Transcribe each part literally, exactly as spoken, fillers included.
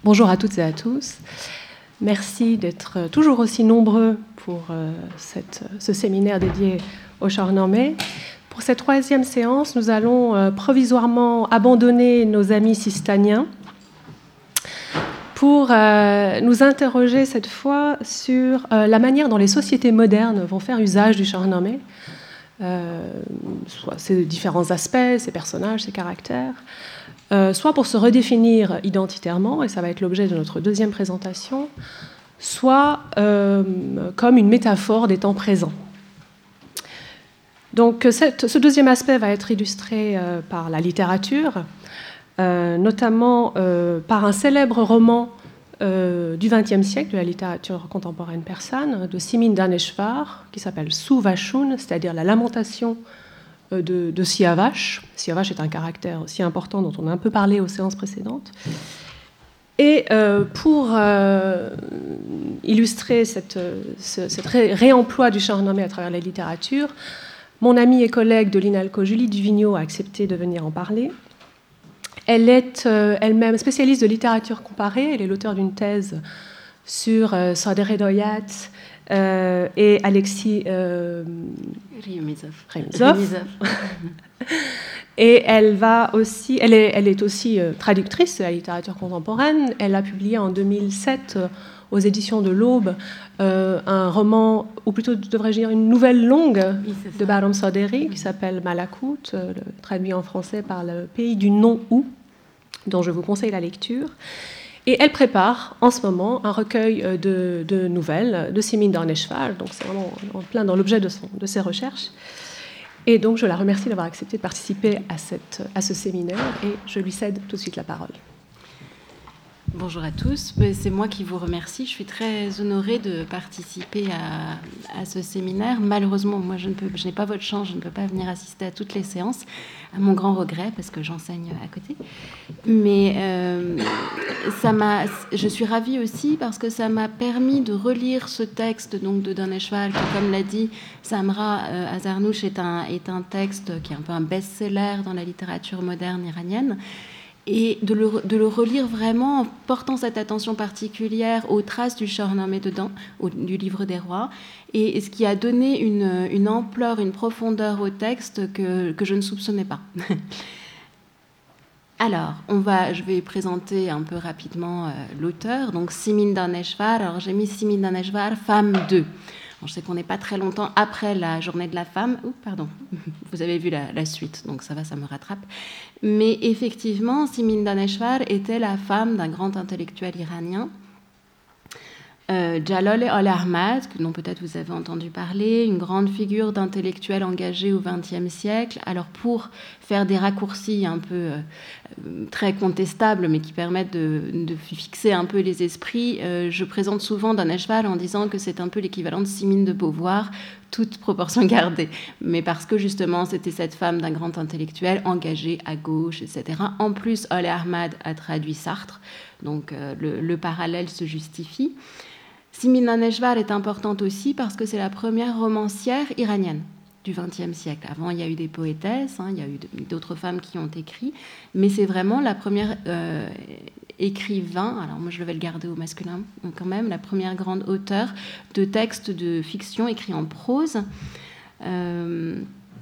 Bonjour à toutes et à tous. Merci d'être toujours aussi nombreux pour euh, cette, ce séminaire dédié au Shahnameh. Pour cette troisième séance, nous allons euh, provisoirement abandonner nos amis sistaniens pour euh, nous interroger cette fois sur euh, la manière dont les sociétés modernes vont faire usage du Shahnameh, euh, soit ses différents aspects, ses personnages, ses caractères, Euh, soit pour se redéfinir identitairement, et ça va être l'objet de notre deuxième présentation, soit euh, comme une métaphore des temps présents. Donc cette, ce deuxième aspect va être illustré euh, par la littérature, euh, notamment euh, par un célèbre roman euh, du vingtième siècle, de la littérature contemporaine persane, de Simin Daneshvar, qui s'appelle Suvashun, c'est-à-dire la lamentation de, de Siavash. Siavash est un caractère aussi important dont on a un peu parlé aux séances précédentes. Et euh, pour euh, illustrer cette, ce cette ré- réemploi du Shahnameh à travers la littérature, mon amie et collègue de l'INALCO, Julie Duvigneau, a accepté de venir en parler. Elle est euh, elle-même spécialiste de littérature comparée. Elle est l'auteure d'une thèse sur euh, Sadr Hedoyat euh, et Alexis euh, Remizov. Et elle va aussi, elle est, elle est aussi euh, traductrice de la littérature contemporaine. Elle a publié en deux mille sept euh, aux éditions de l'Aube euh, un roman, ou plutôt devrais-je dire une nouvelle longue oui, de Bahram Saderi qui s'appelle Malakout, euh, traduit en français par Le pays du non-ou, dont je vous conseille la lecture. Et elle prépare en ce moment un recueil de, de nouvelles de Simin Daneshvar, donc c'est vraiment en plein dans l'objet de, son, de ses recherches. Et donc je la remercie d'avoir accepté de participer à, cette, à ce séminaire et je lui cède tout de suite la parole. Bonjour à tous, c'est moi qui vous remercie. Je suis très honorée de participer à, à ce séminaire. Malheureusement, moi, je, ne peux, je n'ai pas votre chance, je ne peux pas venir assister à toutes les séances, à mon grand regret, parce que j'enseigne à côté. Mais euh, ça m'a, je suis ravie aussi parce que ça m'a permis de relire ce texte donc, de Daneshvar, qui, comme l'a dit Samra euh, Azarnouch, est un, est un texte qui est un peu un best-seller dans la littérature moderne iranienne. Et de le, de le relire vraiment en portant cette attention particulière aux traces du Shahnameh dedans, au, du livre des rois, et, et ce qui a donné une, une ampleur, une profondeur au texte que, que je ne soupçonnais pas. Alors, on va, je vais présenter un peu rapidement euh, l'auteur, donc Simin Daneshvar. Alors j'ai mis Simin Daneshvar, femme deux. Bon, je sais qu'on n'est pas très longtemps après la journée de la femme. Ouh, pardon, vous avez vu la, la suite, donc ça va, ça me rattrape. Mais effectivement, Simin Daneshvar était la femme d'un grand intellectuel iranien, euh, Jalal al-Ahmad, dont peut-être vous avez entendu parler, une grande figure d'intellectuel engagé au vingtième siècle. Alors pour faire des raccourcis un peu euh, très contestables, mais qui permettent de, de fixer un peu les esprits, euh, je présente souvent Daneshvar en disant que c'est un peu l'équivalent de Simone de Beauvoir, toute proportion gardée, mais parce que justement c'était cette femme d'un grand intellectuel engagée à gauche, et cetera. En plus, al-Ahmad a traduit Sartre, donc euh, le, le parallèle se justifie. Simin Daneshvar est importante aussi parce que c'est la première romancière iranienne du vingtième siècle. Avant, il y a eu des poétesses, hein, il y a eu d'autres femmes qui ont écrit, mais c'est vraiment la première euh, écrivain, alors moi je vais le garder au masculin quand même, la première grande auteure de textes de fiction écrits en prose. Euh,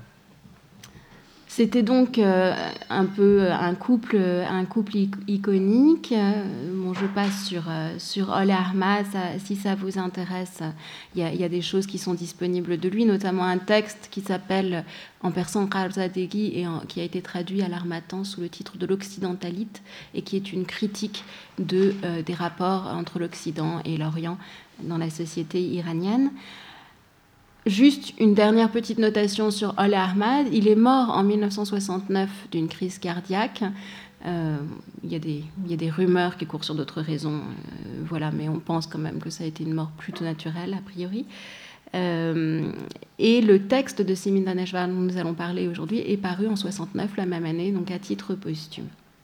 C'était donc euh, un peu un couple, un couple iconique. Bon, je passe sur, sur al-Ahmad, si ça vous intéresse. Il y, a, il y a des choses qui sont disponibles de lui, notamment un texte qui s'appelle en persan Qarzadeghi et en, qui a été traduit à l'Harmattan sous le titre de l'Occidentalite et qui est une critique de, euh, des rapports entre l'Occident et l'Orient dans la société iranienne. Juste une dernière petite notation sur al-Ahmad. Il est mort en mille neuf cent soixante-neuf d'une crise cardiaque. Euh, il y a des, il y a des rumeurs qui courent sur d'autres raisons, euh, voilà, mais on pense quand même que ça a été une mort plutôt naturelle, a priori. Euh, et le texte de Simin Daneshvar dont nous allons parler aujourd'hui est paru en soixante-neuf, la même année, donc à titre posthume.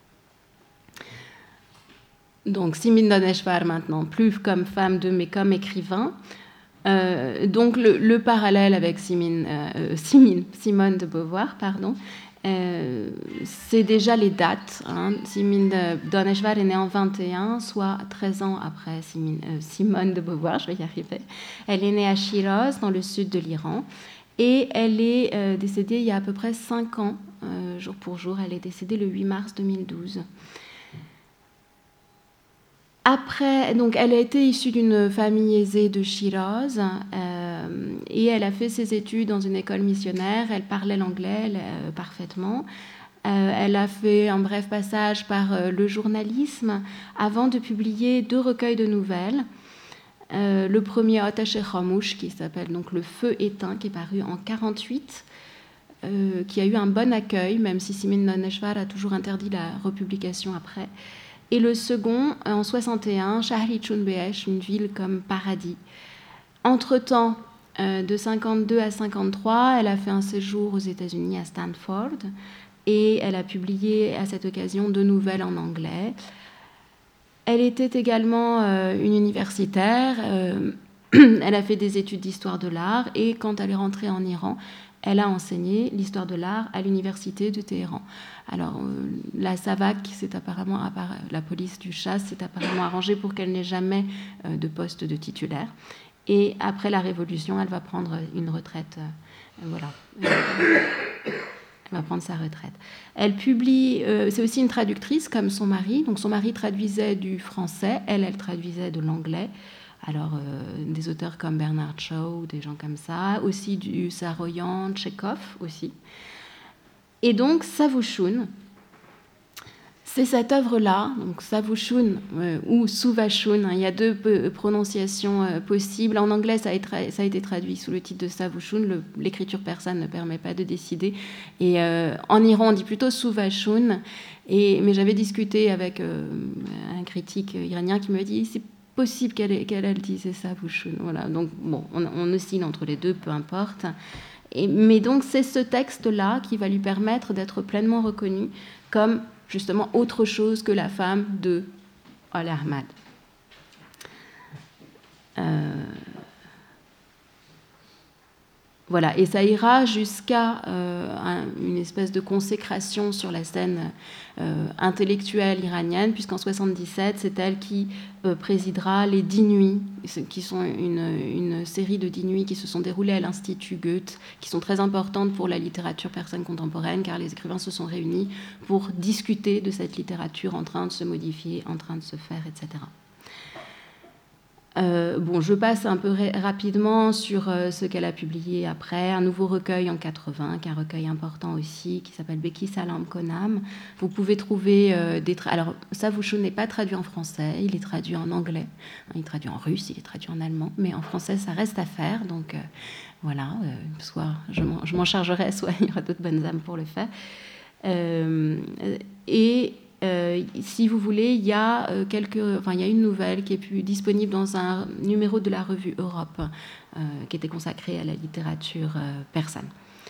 Donc Simin Daneshvar maintenant, plus comme femme de, mais comme écrivain. Euh, donc le, le parallèle avec Simine, euh, Simine, Simone de Beauvoir, pardon, Euh, c'est déjà les dates. Hein. Simone de Doneshvar est née en vingt et un, soit treize ans après Simone, euh, Simone de Beauvoir, je vais y arriver. Elle est née à Shiraz, dans le sud de l'Iran, et elle est euh, décédée il y a à peu près cinq ans, euh, jour pour jour. Elle est décédée le huit mars deux mille douze. Après, donc, elle a été issue d'une famille aisée de Shiraz euh, et elle a fait ses études dans une école missionnaire. Elle parlait l'anglais euh, parfaitement. Euh, elle a fait un bref passage par euh, le journalisme avant de publier deux recueils de nouvelles. Euh, le premier, Attaché Khamouch, qui s'appelle donc Le Feu éteint, qui est paru en quarante-huit, euh, qui a eu un bon accueil, même si Simone Doneshvar a toujours interdit la republication après. Et le second, en soixante et un, Shahri Chunbeesh, une ville comme paradis. Entre-temps, euh, de cinquante-deux à cinquante-trois, elle a fait un séjour aux États-Unis à Stanford et elle a publié à cette occasion deux nouvelles en anglais. Elle était également euh, une universitaire. Euh, elle a fait des études d'histoire de l'art et quand elle est rentrée en Iran, elle a enseigné l'histoire de l'art à l'université de Téhéran. Alors, euh, la SAVAK, c'est apparemment, la police du Shah, s'est apparemment arrangée pour qu'elle n'ait jamais euh, de poste de titulaire. Et après la Révolution, elle va prendre une retraite. Euh, voilà. Elle va prendre sa retraite. Elle publie, euh, c'est aussi une traductrice comme son mari. Donc, son mari traduisait du français, elle, elle traduisait de l'anglais. Alors, euh, des auteurs comme Bernard Shaw, des gens comme ça, aussi du Saroyan, Tchekhov aussi. Et donc, Savushun, c'est cette œuvre-là, donc Savushun euh, ou Suvashun, hein, il y a deux p- prononciations euh, possibles. En anglais, ça a, été, ça a été traduit sous le titre de Savushun, le, l'écriture persane ne permet pas de décider. Et euh, en Iran, on dit plutôt Suvashun. Et, mais j'avais discuté avec euh, un critique iranien qui me dit c'est possible qu'elle, qu'elle elle dise Savushun. Voilà, donc bon, on, on oscille entre les deux, peu importe. Et, mais donc c'est ce texte-là qui va lui permettre d'être pleinement reconnue comme justement autre chose que la femme de Al-Ahmad. Euh, voilà, et ça ira jusqu'à euh, un, une espèce de consécration sur la scène euh, intellectuelle iranienne, puisqu'en soixante-dix-sept, c'est elle qui euh, présidera les dix nuits, qui sont une, une série de dix nuits qui se sont déroulées à l'Institut Goethe, qui sont très importantes pour la littérature persane contemporaine, car les écrivains se sont réunis pour discuter de cette littérature en train de se modifier, en train de se faire, et cetera. Euh, bon, je passe un peu ra- rapidement sur euh, ce qu'elle a publié après. Un nouveau recueil en quatre-vingts, qui est un recueil important aussi, qui s'appelle Beki Salam Konam. Vous pouvez trouver euh, des... Tra- Alors, Savushun n'est pas traduit en français, il est traduit en anglais, il est traduit en russe, il est traduit en allemand, mais en français, ça reste à faire. Donc, euh, voilà, euh, soit je m'en, je m'en chargerai, soit il y aura d'autres bonnes âmes pour le faire. Euh, et... Euh, si vous voulez, il y a euh, quelques, enfin, il y a une nouvelle qui est plus disponible dans un numéro de la revue Europe, euh, qui était consacré à la littérature euh, persane.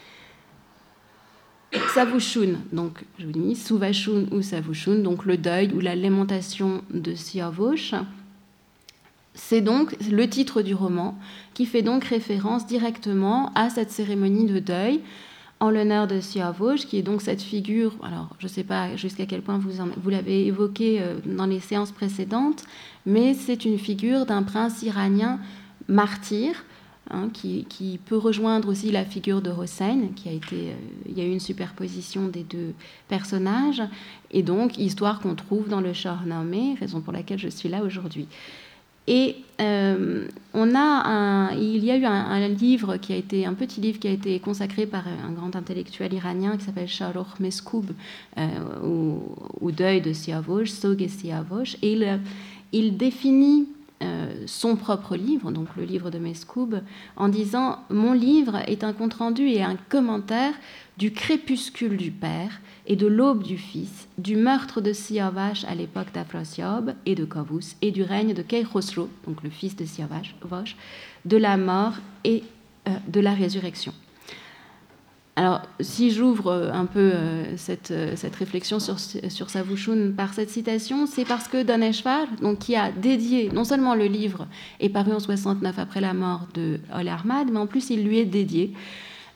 Savushun, donc je vous dis Suvashun ou Savushun, donc le deuil ou la lamentation de Siavosh. C'est donc le titre du roman qui fait donc référence directement à cette cérémonie de deuil en l'honneur de Siavosh, qui est donc cette figure, alors je ne sais pas jusqu'à quel point vous, en, vous l'avez évoqué dans les séances précédentes, mais c'est une figure d'un prince iranien martyr, hein, qui, qui peut rejoindre aussi la figure de Hossein, qui a été, euh, il y a eu une superposition des deux personnages, et donc histoire qu'on trouve dans le Shahnameh, raison pour laquelle je suis là aujourd'hui. Et euh, on a un, il y a eu un, un livre qui a été un petit livre qui a été consacré par un grand intellectuel iranien qui s'appelle Shahrokh Meskoub euh, au, au deuil de Siavosh, Sog et Siavosh, et il, il définit euh, son propre livre, donc le livre de Meskoub, en disant « Mon livre est un compte-rendu et un commentaire du crépuscule du père et de l'aube du fils, du meurtre de Siavash à l'époque d'Afrasiab et de Kavus, et du règne de Keikhosro, donc le fils de Siavash, de la mort et euh, de la résurrection. » Alors, si j'ouvre un peu euh, cette, cette réflexion sur, sur Savushun par cette citation, c'est parce que Doneshvar, donc, qui a dédié, non seulement le livre est paru en soixante-neuf après la mort de Al-Ahmad, mais en plus il lui est dédié.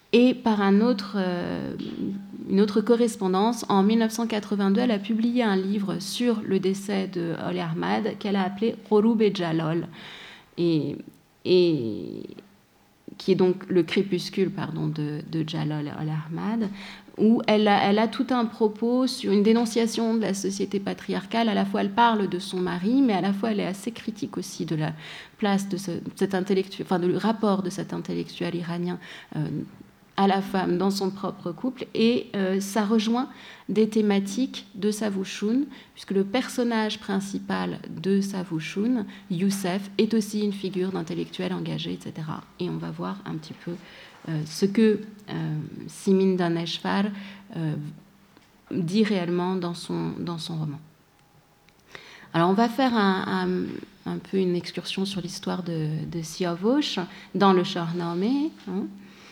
Et par un autre, euh, une autre correspondance, en mille neuf cent quatre-vingt-deux, elle a publié un livre sur le décès de Oli Ahmad qu'elle a appelé Ghoroub e Jalal, et, et qui est donc le crépuscule pardon, de, de Jalal Oli Ahmad, où elle a, elle a tout un propos sur une dénonciation de la société patriarcale. À la fois, elle parle de son mari, mais à la fois, elle est assez critique aussi de la place de ce, cet intellectuel, enfin, du rapport de cet intellectuel iranien euh, à la femme dans son propre couple. Et euh, ça rejoint des thématiques de Savouchoun, puisque le personnage principal de Savouchoun, Youssef, est aussi une figure d'intellectuel engagé, et cetera. Et on va voir un petit peu Euh, ce que euh, Simin Daneshvar euh, dit réellement dans son, dans son roman. Alors on va faire un, un, un peu une excursion sur l'histoire de, de Siavosh dans le Shahnameh. Hein.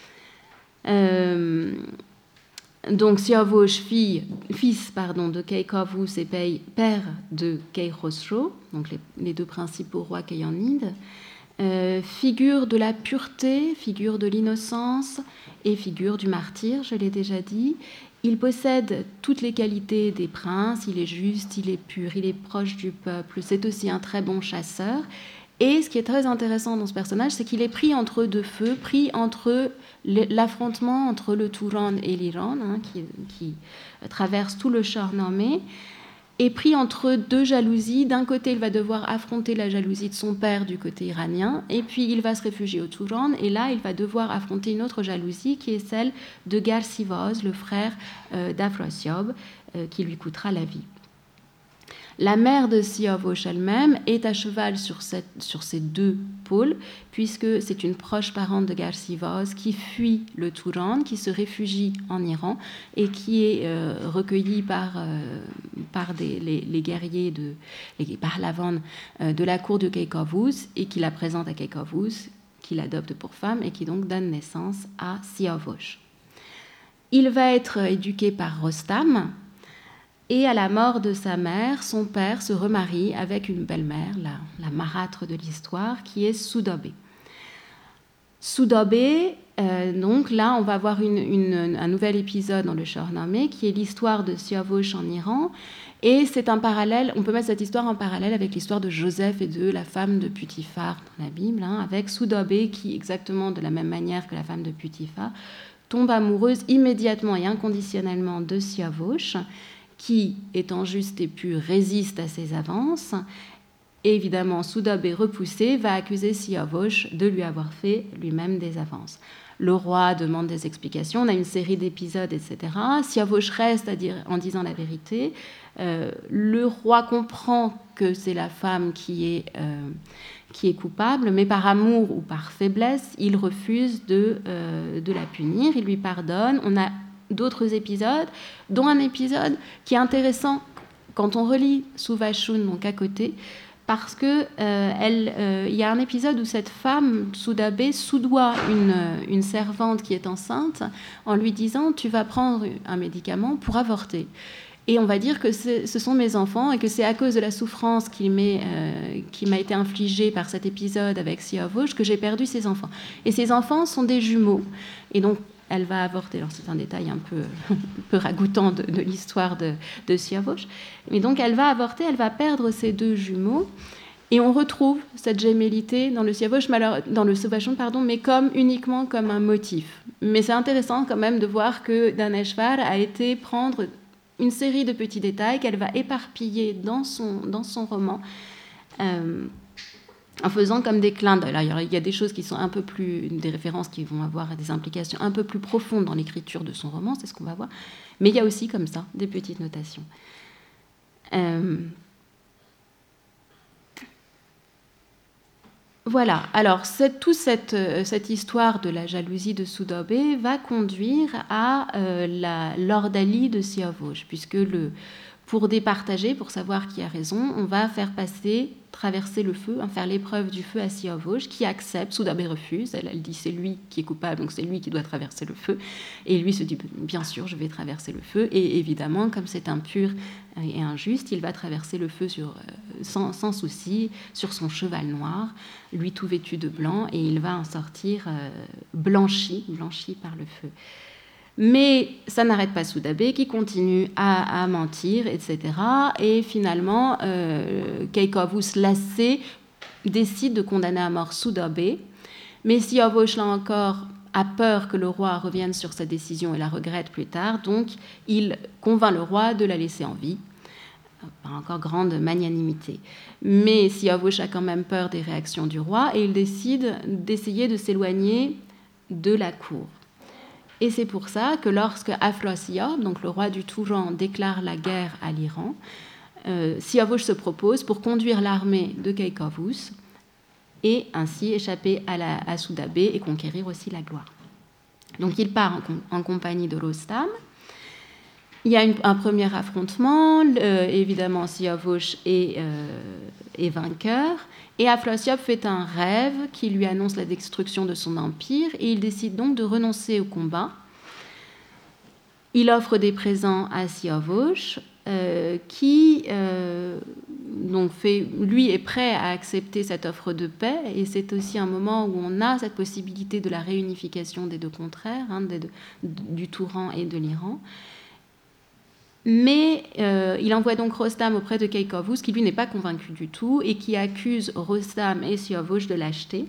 Euh, donc Siavosh, fille, fils pardon, de Kay-Kavus et père de Kay-Khosrow, donc les, les deux principaux rois Kayanides. Euh, figure de la pureté, figure de l'innocence et figure du martyr, je l'ai déjà dit. Il possède toutes les qualités des princes, il est juste, il est pur, il est proche du peuple, c'est aussi un très bon chasseur. Et ce qui est très intéressant dans ce personnage, c'est qu'il est pris entre deux feux, pris entre l'affrontement entre le Touran et l'Iran, hein, qui, qui traverse tout le Shahnameh, est pris entre deux jalousies. D'un côté, il va devoir affronter la jalousie de son père du côté iranien, et puis il va se réfugier au Touran, et là, il va devoir affronter une autre jalousie qui est celle de Garsivoz, le frère euh, d'Afrasiab, euh, qui lui coûtera la vie. La mère de Siavosh elle-même est à cheval sur, cette, sur ces deux pôles, puisque c'est une proche parente de Garsivoz qui fuit le Touran, qui se réfugie en Iran et qui est euh, recueillie par, euh, par des, les, les guerriers, de, les Pahlavan euh, de la cour de Kay-Kavus et qui la présente à Kay-Kavus, qui l'adopte pour femme et qui donc donne naissance à Siavosh. Il va être éduqué par Rostam. Et à la mort de sa mère, son père se remarie avec une belle-mère, la, la marâtre de l'histoire, qui est Soudabé. Soudabé, euh, donc là, on va voir une, une, un nouvel épisode dans le Shahnameh, qui est l'histoire de Siavosh en Iran. Et c'est un parallèle, on peut mettre cette histoire en parallèle avec l'histoire de Joseph et de la femme de Putifar dans la Bible, hein, avec Soudabé qui, exactement de la même manière que la femme de Putifar, tombe amoureuse immédiatement et inconditionnellement de Siavosh, qui, étant juste et pur, résiste à ses avances. Et évidemment, Soudabé, repoussé, va accuser Siavosh de lui avoir fait lui-même des avances. Le roi demande des explications, on a une série d'épisodes, et cetera. Siavosh reste à dire, en disant la vérité. Euh, le roi comprend que c'est la femme qui est, euh, qui est coupable, mais par amour ou par faiblesse, il refuse de, euh, de la punir, il lui pardonne. On a d'autres épisodes, dont un épisode qui est intéressant quand on relit Savouchoun, donc à côté, parce que euh, elle, euh, y a un épisode où cette femme, Soudabé, soudoie une, une servante qui est enceinte en lui disant « tu vas prendre un médicament pour avorter ». Et on va dire que ce sont mes enfants et que c'est à cause de la souffrance qui m'est, euh, qui m'a été infligée par cet épisode avec Siavosh que j'ai perdu ces enfants. Et ces enfants sont des jumeaux. Et donc, elle va avorter. Alors, c'est un détail un peu, un peu ragoûtant de, de l'histoire de, de Siavosh. Mais donc, elle va avorter, elle va perdre ses deux jumeaux. Et on retrouve cette gémellité dans le Siavosh, dans le Savouchoun, pardon, mais comme, uniquement comme un motif. Mais c'est intéressant quand même de voir que Daneshvar a été prendre une série de petits détails qu'elle va éparpiller dans son, dans son roman, euh, en faisant comme des clins d'œil. Alors, il y a des choses qui sont un peu plus, des références qui vont avoir des implications un peu plus profondes dans l'écriture de son roman, c'est ce qu'on va voir. Mais il y a aussi comme ça des petites notations. Euh, Voilà, alors cette, toute cette, cette histoire de la jalousie de Soudabé va conduire à euh, la l'ordalie de Siavosh, puisque le, Pour départager, pour savoir qui a raison, on va faire passer, traverser le feu, hein, faire l'épreuve du feu à Siavosh, qui accepte, Soudabé refuse, elle, elle dit c'est lui qui est coupable, donc c'est lui qui doit traverser le feu, et lui se dit bien sûr je vais traverser le feu, et évidemment comme c'est impur et injuste, il va traverser le feu sur, sans, sans souci, sur son cheval noir, lui tout vêtu de blanc, et il va en sortir euh, blanchi, blanchi par le feu. Mais ça n'arrête pas Soudabé qui continue à, à mentir, et cetera. Et finalement, euh, Keikavus, lassé, décide de condamner à mort Soudabé. Mais Siavosh, là encore, a peur que le roi revienne sur sa décision et la regrette plus tard. Donc, il convainc le roi de la laisser en vie. Par encore grande magnanimité. Mais Siavosh a quand même peur des réactions du roi et il décide d'essayer de s'éloigner de la cour. Et c'est pour ça que lorsque Afrasiab, donc le roi du Touran, déclare la guerre à l'Iran, euh, Siavosh se propose pour conduire l'armée de Keikavus et ainsi échapper à, la, à Soudabé et conquérir aussi la gloire. Donc il part en, en compagnie de Rostam. Il y a une, un premier affrontement, euh, évidemment Siavosh est, euh, est vainqueur, et Afrasiab fait un rêve qui lui annonce la destruction de son empire, et il décide donc de renoncer au combat. Il offre des présents à Siavosh, euh, qui euh, donc fait, lui est prêt à accepter cette offre de paix, et c'est aussi un moment où on a cette possibilité de la réunification des deux contraires, hein, des, de, du Touran et de l'Iran. Mais euh, il envoie donc Rostam auprès de Keikavus, qui lui n'est pas convaincu du tout, et qui accuse Rostam et Siavosh de lâcheté.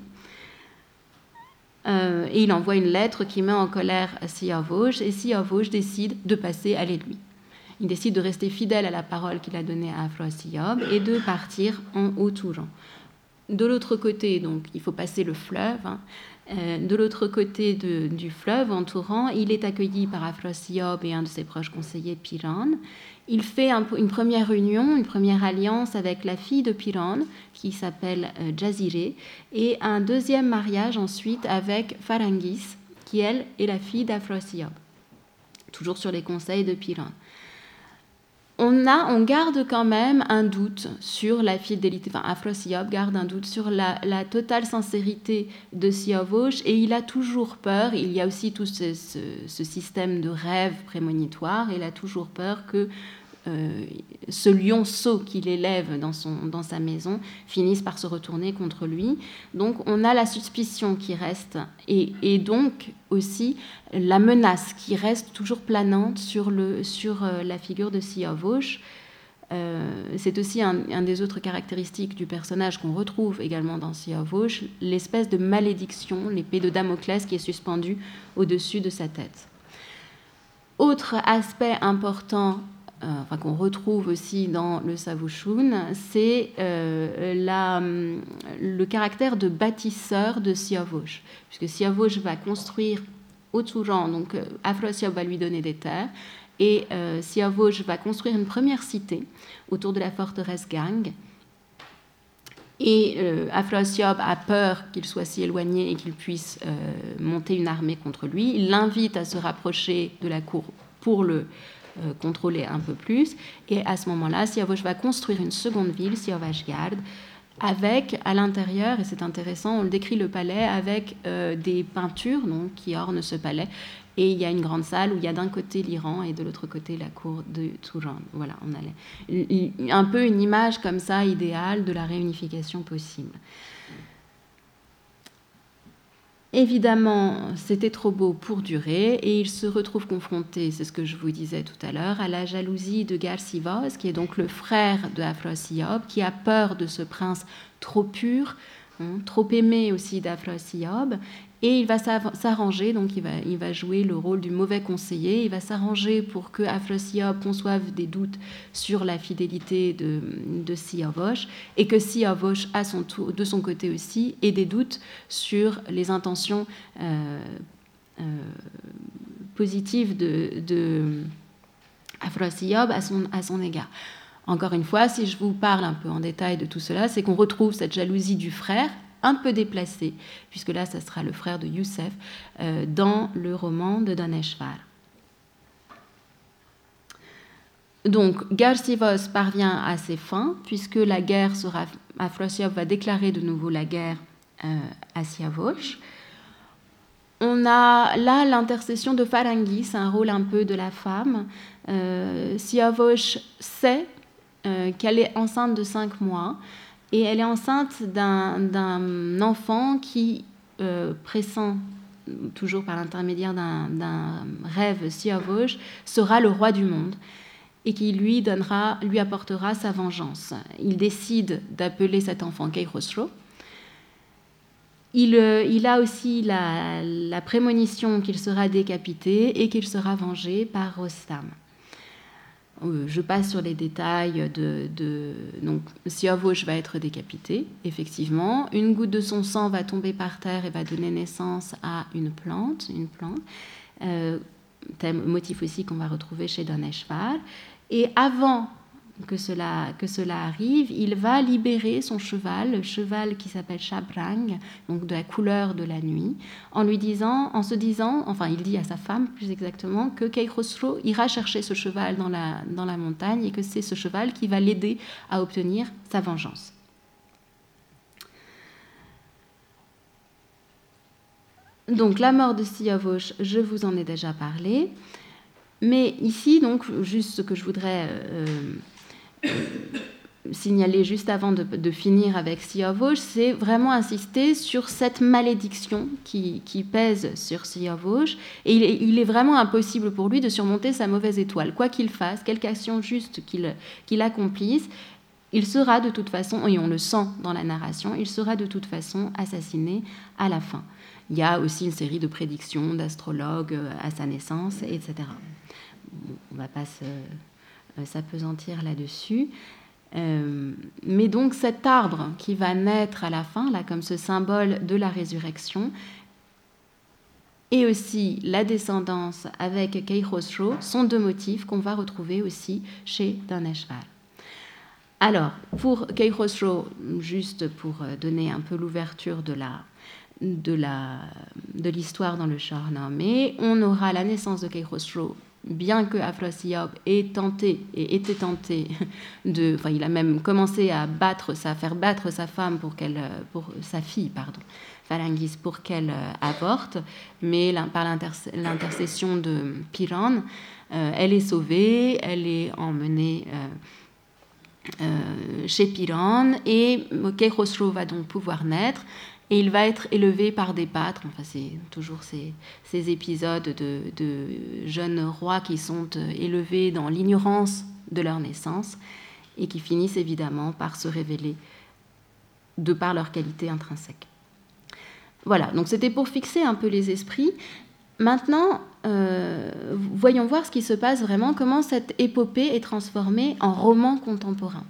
Euh, et il envoie une lettre qui met en colère Siavosh, et Siavosh décide de passer à l'aide lui. Il décide de rester fidèle à la parole qu'il a donnée à Afrasiab et de partir en Haut-Touran. De l'autre côté, donc, il faut passer le fleuve. Hein. Euh, de l'autre côté de, du fleuve, en Touran, il est accueilli par Afrasiab et un de ses proches conseillers, Piran. Il fait un, une première union, une première alliance avec la fille de Piran, qui s'appelle euh, Jazireh, et un deuxième mariage ensuite avec Farangis, qui, elle, est la fille d'Afrasiab, toujours sur les conseils de Piran. On, a, on garde quand même un doute sur la fidélité, enfin Afrasiab garde un doute sur la, la totale sincérité de Siavosh, et il a toujours peur, il y a aussi tout ce, ce, ce système de rêve prémonitoire, il a toujours peur que euh, ce lionceau qu'il élève dans, son, dans sa maison finisse par se retourner contre lui. Donc on a la suspicion qui reste, et, et donc aussi la menace qui reste toujours planante sur, le, sur euh, la figure de Siavosh. Euh, c'est aussi un, un des autres caractéristiques du personnage qu'on retrouve également dans Siavosh, l'espèce de malédiction, l'épée de Damoclès qui est suspendue au-dessus de sa tête. Autre aspect important euh, enfin, qu'on retrouve aussi dans le Savushun, c'est euh, la, le caractère de bâtisseur de Siavosh, puisque Siavosh va construire au Touran, donc euh, Afrasiab va lui donner des terres, et euh, Siavosh va construire une première cité autour de la forteresse Gang. Et euh, Afrasiab a peur qu'il soit si éloigné et qu'il puisse euh, monter une armée contre lui. Il l'invite à se rapprocher de la cour pour le euh, contrôler un peu plus. Et à ce moment-là, Siavosh va construire une seconde ville, Siavashgard, avec à l'intérieur, et c'est intéressant, on le décrit le palais avec euh, des peintures donc, qui ornent ce palais. Et il y a une grande salle où il y a d'un côté l'Iran et de l'autre côté la cour de Touran. Voilà, on a un peu une image comme ça idéale de la réunification possible. Évidemment, c'était trop beau pour durer et il se retrouve confronté, c'est ce que je vous disais tout à l'heure, à la jalousie de Garsivas, qui est donc le frère de Afrasiab, qui a peur de ce prince trop pur, hein, trop aimé aussi d'Afrasiab. Et il va s'arranger, donc il va, il va jouer le rôle du mauvais conseiller, il va s'arranger pour que Afrasiab conçoive des doutes sur la fidélité de, de Siavosh, et que Siavosh, à son tour, de son côté aussi, ait des doutes sur les intentions euh, euh, positives de, de Afrasiab à son, à son égard. Encore une fois, si je vous parle un peu en détail de tout cela, c'est qu'on retrouve cette jalousie du frère, un peu déplacé, puisque là, ça sera le frère de Youssef, euh, dans le roman de Daneshvar. Donc, Garsivos parvient à ses fins, puisque la guerre sera... Afrosiab va déclarer de nouveau la guerre euh, à Siavosh. On a là l'intercession de Farangis, un rôle un peu de la femme. Euh, Siavosh sait euh, qu'elle est enceinte de cinq mois, et elle est enceinte d'un, d'un enfant qui euh, pressent, toujours par l'intermédiaire d'un, d'un rêve Siavosh, sera le roi du monde, et qui lui donnera, lui apportera sa vengeance. Il décide d'appeler cet enfant Keikhosro. Il, il a aussi la, la prémonition qu'il sera décapité et qu'il sera vengé par Rostam. Je passe sur les détails de... de donc, Siavosh va être décapité, effectivement. Une goutte de son sang va tomber par terre et va donner naissance à une plante, une plante. Euh, thème, motif aussi qu'on va retrouver chez Daneshvar. Et avant que cela, que cela arrive, il va libérer son cheval, le cheval qui s'appelle Shabrang, donc de la couleur de la nuit, en lui disant, en se disant, enfin il dit à sa femme plus exactement, que Keikhosro ira chercher ce cheval dans la, dans la montagne et que c'est ce cheval qui va l'aider à obtenir sa vengeance. Donc la mort de Siavosh, je vous en ai déjà parlé, mais ici, donc, juste ce que je voudrais euh, euh, signaler juste avant de, de finir avec Siavosh, c'est vraiment insister sur cette malédiction qui, qui pèse sur Siavosh, et il est, il est vraiment impossible pour lui de surmonter sa mauvaise étoile. Quoi qu'il fasse, quelque action juste qu'il, qu'il accomplisse, il sera de toute façon, et on le sent dans la narration, il sera de toute façon assassiné à la fin. Il y a aussi une série de prédictions d'astrologues à sa naissance, et cetera. On ne va pas se, euh, s'apesantir là-dessus. Euh, mais donc cet arbre qui va naître à la fin, là, comme ce symbole de la résurrection, et aussi la descendance avec Keikhosro, sont deux motifs qu'on va retrouver aussi chez Daneshvar. Alors, pour Keikhosro, juste pour donner un peu l'ouverture de la... de, la, de l'histoire dans le Shahnameh, on aura la naissance de Keikhosro, bien que Afrasiab ait tenté et était tenté de, enfin il a même commencé à battre, à faire battre sa femme pour qu'elle, pour sa fille, pardon, Farangis, pour qu'elle euh, avorte, mais par l'inter- l'intercession de Piran, euh, elle est sauvée, elle est emmenée euh, euh, chez Piran et Keikhosro va donc pouvoir naître. Et il va être élevé par des pâtres. Enfin, c'est toujours ces, ces épisodes de, de jeunes rois qui sont élevés dans l'ignorance de leur naissance et qui finissent évidemment par se révéler de par leur qualité intrinsèque. Voilà, donc c'était pour fixer un peu les esprits. Maintenant, euh, voyons voir ce qui se passe vraiment, comment cette épopée est transformée en roman contemporain.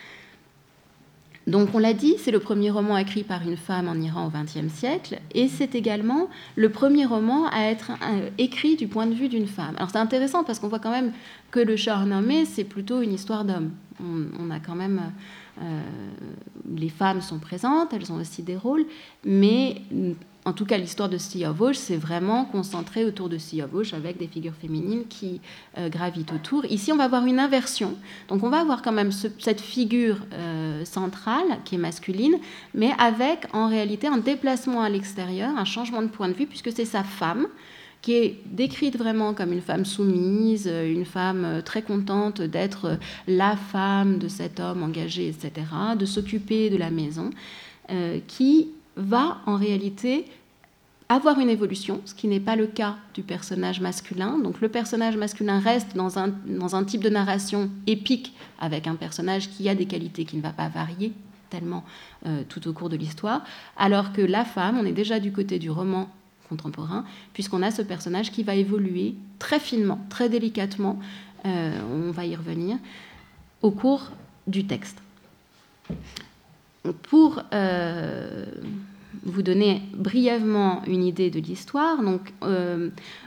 Donc on l'a dit, c'est le premier roman écrit par une femme en Iran au vingtième siècle, et c'est également le premier roman à être euh, écrit du point de vue d'une femme. Alors c'est intéressant parce qu'on voit quand même que le Shahnameh, c'est plutôt une histoire d'homme. On, on a quand même... Euh, les femmes sont présentes, elles ont aussi des rôles, mais en tout cas l'histoire de Siavosh, c'est vraiment concentré autour de Siavosh avec des figures féminines qui euh, gravitent autour. Ici on va avoir une inversion, donc on va avoir quand même ce, cette figure euh, centrale qui est masculine, mais avec en réalité un déplacement à l'extérieur, un changement de point de vue, puisque c'est sa femme qui est décrite vraiment comme une femme soumise, une femme très contente d'être la femme de cet homme engagé, et cetera, de s'occuper de la maison, euh, qui va en réalité avoir une évolution, ce qui n'est pas le cas du personnage masculin. Donc le personnage masculin reste dans un, dans un type de narration épique, avec un personnage qui a des qualités qui ne va pas varier tellement euh, tout au cours de l'histoire, alors que la femme, on est déjà du côté du roman contemporain, puisqu'on a ce personnage qui va évoluer très finement, très délicatement, euh, on va y revenir, au cours du texte. Pour euh, vous donner brièvement une idée de l'histoire, donc euh,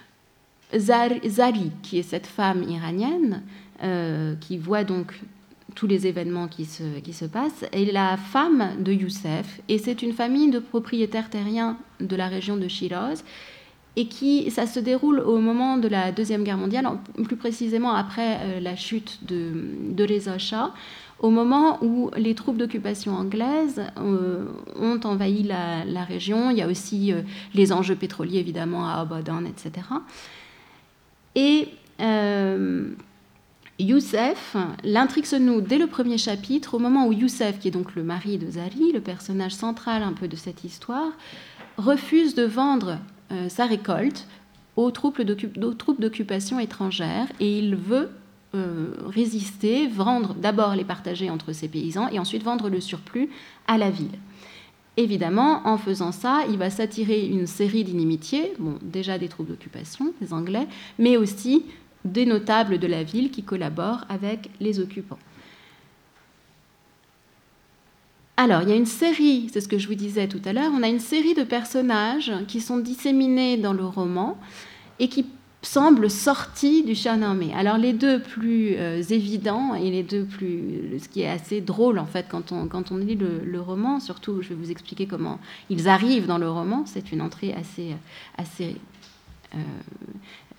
Zari, qui est cette femme iranienne, euh, qui voit donc tous les événements qui se, qui se passent, est la femme de Youssef, et c'est une famille de propriétaires terriens de la région de Shiraz, et qui, ça se déroule au moment de la Deuxième Guerre mondiale, plus précisément après euh, la chute de, de Reza Shah, au moment où les troupes d'occupation anglaises euh, ont envahi la, la région. Il y a aussi euh, les enjeux pétroliers, évidemment, à Abadan, et cetera. Et euh, Youssef, l'intrigue se noue dès le premier chapitre, au moment où Youssef, qui est donc le mari de Zari, le personnage central un peu de cette histoire, refuse de vendre euh, sa récolte aux troupes d'occupation étrangères, et il veut euh, résister, vendre, d'abord les partager entre ses paysans, et ensuite vendre le surplus à la ville. Évidemment, en faisant ça, il va s'attirer une série d'inimitiés, bon, déjà des troupes d'occupation, des Anglais, mais aussi des notables de la ville qui collaborent avec les occupants. Alors, il y a une série, c'est ce que je vous disais tout à l'heure, on a une série de personnages qui sont disséminés dans le roman et qui semblent sortis du Shahnameh. Alors, les deux plus euh, évidents et les deux plus... ce qui est assez drôle, en fait, quand on, quand on lit le, le roman, surtout, je vais vous expliquer comment ils arrivent dans le roman, c'est une entrée assez... assez euh, euh,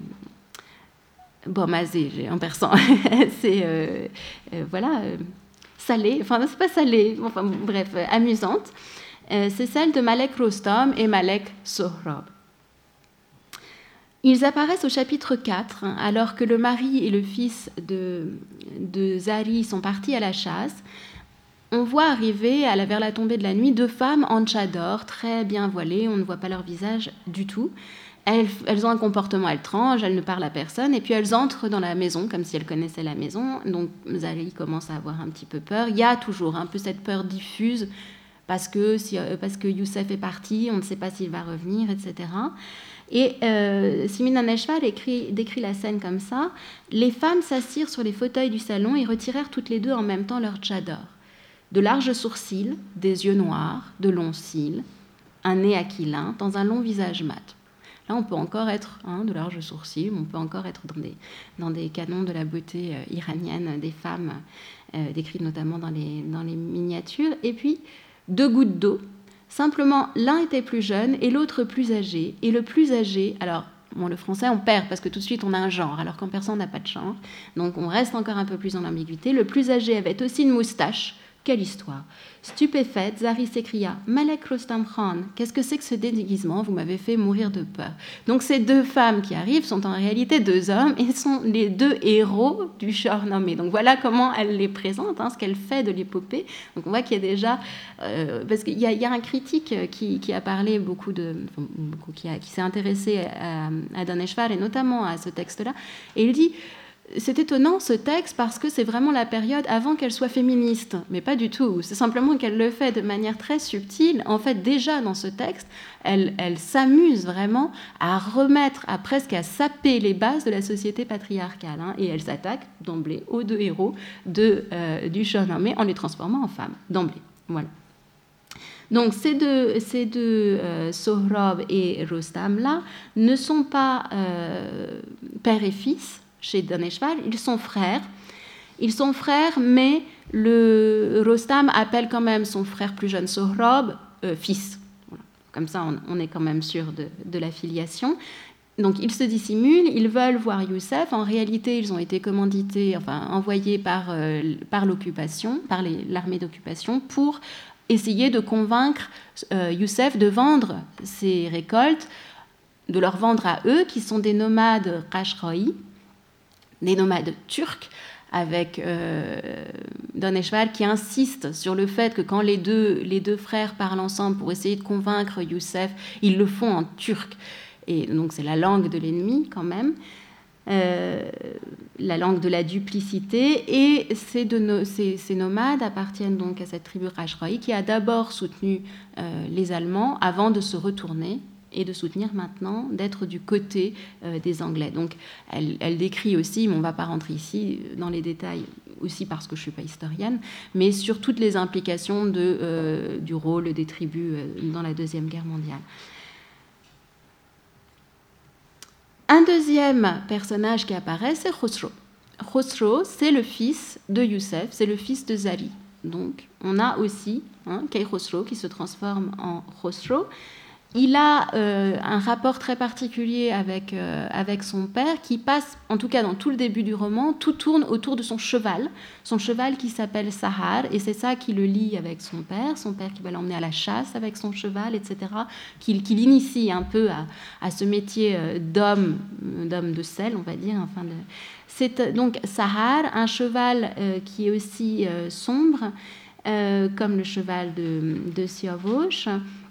Bormazé, en persan, c'est euh, euh, voilà, euh, salée, enfin c'est pas salée, enfin bref, euh, amusante. Euh, c'est celle de Malek Rostam et Malek Sohrab. Ils apparaissent au chapitre quatre, alors que le mari et le fils de, de Zari sont partis à la chasse. On voit arriver, à la, vers la tombée de la nuit, deux femmes en tchador, très bien voilées, on ne voit pas leur visage du tout. Elles, elles ont un comportement étrange, elles ne parlent à personne, et puis elles entrent dans la maison comme si elles connaissaient la maison. Donc Zari commence à avoir un petit peu peur. Il y a toujours un peu cette peur diffuse parce que, si, parce que Youssef est parti, on ne sait pas s'il va revenir, et cetera. Et euh, Simin Daneshvar décrit la scène comme ça. Les femmes s'assirent sur les fauteuils du salon et retirèrent toutes les deux en même temps leur tchador. De larges sourcils, des yeux noirs, de longs cils, un nez aquilin dans un long visage mat. Là, on peut encore être hein, de larges sourcils, on peut encore être dans des, dans des canons de la beauté euh, iranienne des femmes, euh, décrites notamment dans les, dans les miniatures. Et puis, deux gouttes d'eau. Simplement, l'un était plus jeune et l'autre plus âgé. Et le plus âgé, alors, bon, le français, on perd parce que tout de suite, on a un genre, alors qu'en persan, on n'a pas de genre. Donc, on reste encore un peu plus dans l'ambiguïté. Le plus âgé avait aussi une moustache. Quelle histoire! Stupéfaite, Zari s'écria « Malek Rostam Khan, qu'est-ce que c'est que ce déguisement? Vous m'avez fait mourir de peur. » Donc ces deux femmes qui arrivent sont en réalité deux hommes et sont les deux héros du Shahnameh. Donc voilà comment elle les présente, hein, ce qu'elle fait de l'épopée. Donc on voit qu'il y a déjà... Euh, parce qu'il y a, il y a un critique qui, qui a parlé beaucoup de... Enfin, beaucoup, qui, a, qui s'est intéressé à, à Daneshvar et notamment à ce texte-là. Et il dit... C'est étonnant ce texte parce que c'est vraiment la période avant qu'elle soit féministe, mais pas du tout. C'est simplement qu'elle le fait de manière très subtile. En fait, déjà dans ce texte, elle, elle s'amuse vraiment à remettre, à presque à saper les bases de la société patriarcale. Hein, et elle s'attaque d'emblée aux deux héros de, euh, du Shahnameh en les transformant en femmes, d'emblée. Voilà. Donc ces deux, ces deux euh, Sohrab et Rostam-là ne sont pas euh, père et fils. Chez Daneshvar, ils sont frères. Ils sont frères, mais le Rostam appelle quand même son frère plus jeune Sohrab euh, fils. Voilà. Comme ça, on, on est quand même sûr de, de la filiation. Donc, ils se dissimulent, ils veulent voir Youssef. En réalité, ils ont été commandités, enfin envoyés par, euh, par l'occupation, par les, l'armée d'occupation, pour essayer de convaincre euh, Youssef de vendre ses récoltes, de leur vendre à eux, qui sont des nomades Qashqai, des nomades turcs, avec euh, Daneshvar qui insiste sur le fait que quand les deux, les deux frères parlent ensemble pour essayer de convaincre Youssef, ils le font en turc. Et donc c'est la langue de l'ennemi quand même, euh, la langue de la duplicité. Et ces, de no, ces, ces nomades appartiennent donc à cette tribu Qashqai qui a d'abord soutenu euh, les Allemands avant de se retourner et de soutenir maintenant, d'être du côté euh, des Anglais. Donc, elle, elle décrit aussi, mais on ne va pas rentrer ici dans les détails, aussi parce que je ne suis pas historienne, mais sur toutes les implications de, euh, du rôle des tribus euh, dans la Deuxième Guerre mondiale. Un deuxième personnage qui apparaît, c'est Khosrow. Khosrow, c'est le fils de Youssef, c'est le fils de Zari. Donc, on a aussi hein, Kay Khosrow qui se transforme en Khosrow. il a euh, un rapport très particulier avec, euh, avec son père qui passe, en tout cas dans tout le début du roman, tout tourne autour de son cheval, son cheval qui s'appelle Sahar, et c'est ça qui le lie avec son père, son père qui va l'emmener à la chasse avec son cheval, et cetera, qui, qui l'initie un peu à, à ce métier d'homme, d'homme de sel, on va dire. Enfin, de... C'est donc Sahar, un cheval euh, qui est aussi euh, sombre, euh, comme le cheval de, de Siavosh.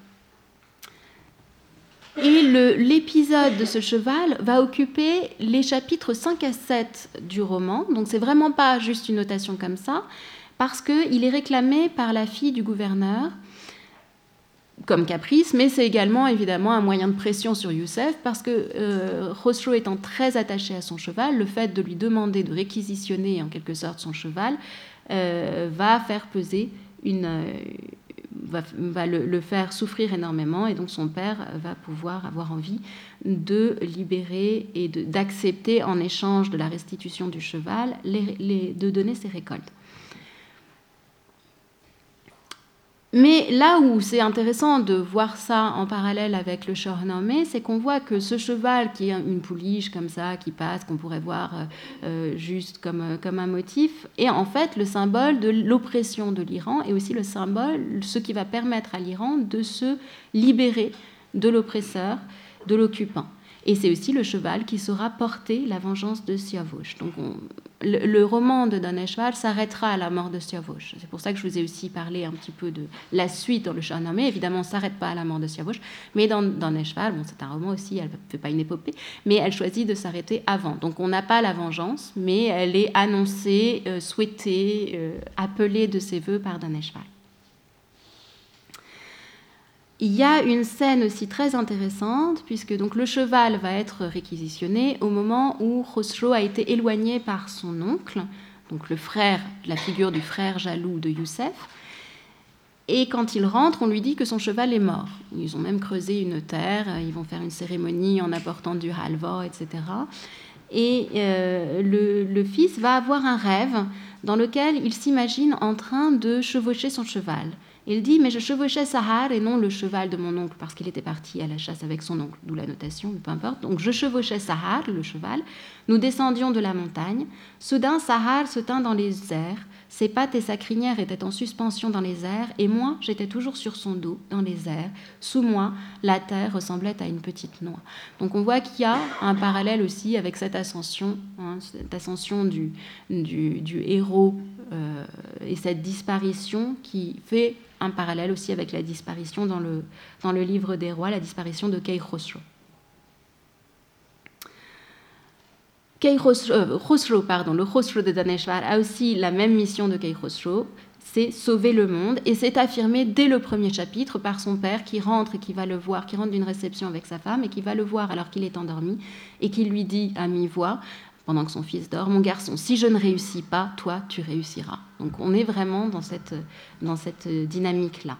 Et le, l'épisode de ce cheval va occuper les chapitres cinq à sept du roman. Donc c'est vraiment pas juste une notation comme ça, parce qu'il est réclamé par la fille du gouverneur comme caprice, mais c'est également évidemment un moyen de pression sur Youssef, parce que euh, Khosrow étant très attaché à son cheval, le fait de lui demander de réquisitionner en quelque sorte son cheval euh, va faire peser une... Euh, va, va le, le faire souffrir énormément, et donc son père va pouvoir avoir envie de libérer et de, d'accepter en échange de la restitution du cheval les, les, de donner ses récoltes. Mais là où c'est intéressant de voir ça en parallèle avec le Shahnameh, c'est qu'on voit que ce cheval qui est une pouliche comme ça, qui passe, qu'on pourrait voir euh, juste comme, comme un motif, est en fait le symbole de l'oppression de l'Iran, et aussi le symbole, ce qui va permettre à l'Iran de se libérer de l'oppresseur, de l'occupant. Et c'est aussi le cheval qui saura porter la vengeance de Siavosh. Donc on, le, le roman de Daneshvar s'arrêtera à la mort de Siavosh. C'est pour ça que je vous ai aussi parlé un petit peu de la suite dans le Shahnameh. Évidemment, on ne s'arrête pas à la mort de Siavosh, mais dans Daneshvar, bon, c'est un roman aussi, elle ne fait pas une épopée, mais elle choisit de s'arrêter avant. Donc on n'a pas la vengeance, mais elle est annoncée, euh, souhaitée, euh, appelée de ses voeux par Daneshvar. Il y a une scène aussi très intéressante, puisque donc le cheval va être réquisitionné au moment où Khosrow a été éloigné par son oncle, donc le frère, la figure du frère jaloux de Youssef. Et quand il rentre, on lui dit que son cheval est mort. Ils ont même creusé une terre, ils vont faire une cérémonie en apportant du halva, et cetera. Et euh, le, le fils va avoir un rêve dans lequel il s'imagine en train de chevaucher son cheval. Il dit, mais je chevauchais Sahar et non le cheval de mon oncle, parce qu'il était parti à la chasse avec son oncle, d'où la notation, mais peu importe. Donc je chevauchais Sahar, le cheval. Nous descendions de la montagne. Soudain, Sahar se tint dans les airs. Ses pattes et sa crinière étaient en suspension dans les airs, et moi, j'étais toujours sur son dos, dans les airs. Sous moi, la terre ressemblait à une petite noix. Donc on voit qu'il y a un parallèle aussi avec cette ascension, hein, cette ascension du, du, du héros euh, et cette disparition qui fait un parallèle aussi avec la disparition dans le, dans le livre des rois, la disparition de Kay Khosrow. Kay Khosrow, euh, Khosrow, pardon, le Khosrow de Daneshvar a aussi la même mission de Kay Khosrow, c'est sauver le monde, et c'est affirmé dès le premier chapitre par son père qui rentre et qui va le voir, qui rentre d'une réception avec sa femme et qui va le voir alors qu'il est endormi et qui lui dit à mi-voix, pendant que son fils dort, « Mon garçon, si je ne réussis pas, toi, tu réussiras. » Donc on est vraiment dans cette, dans cette dynamique-là.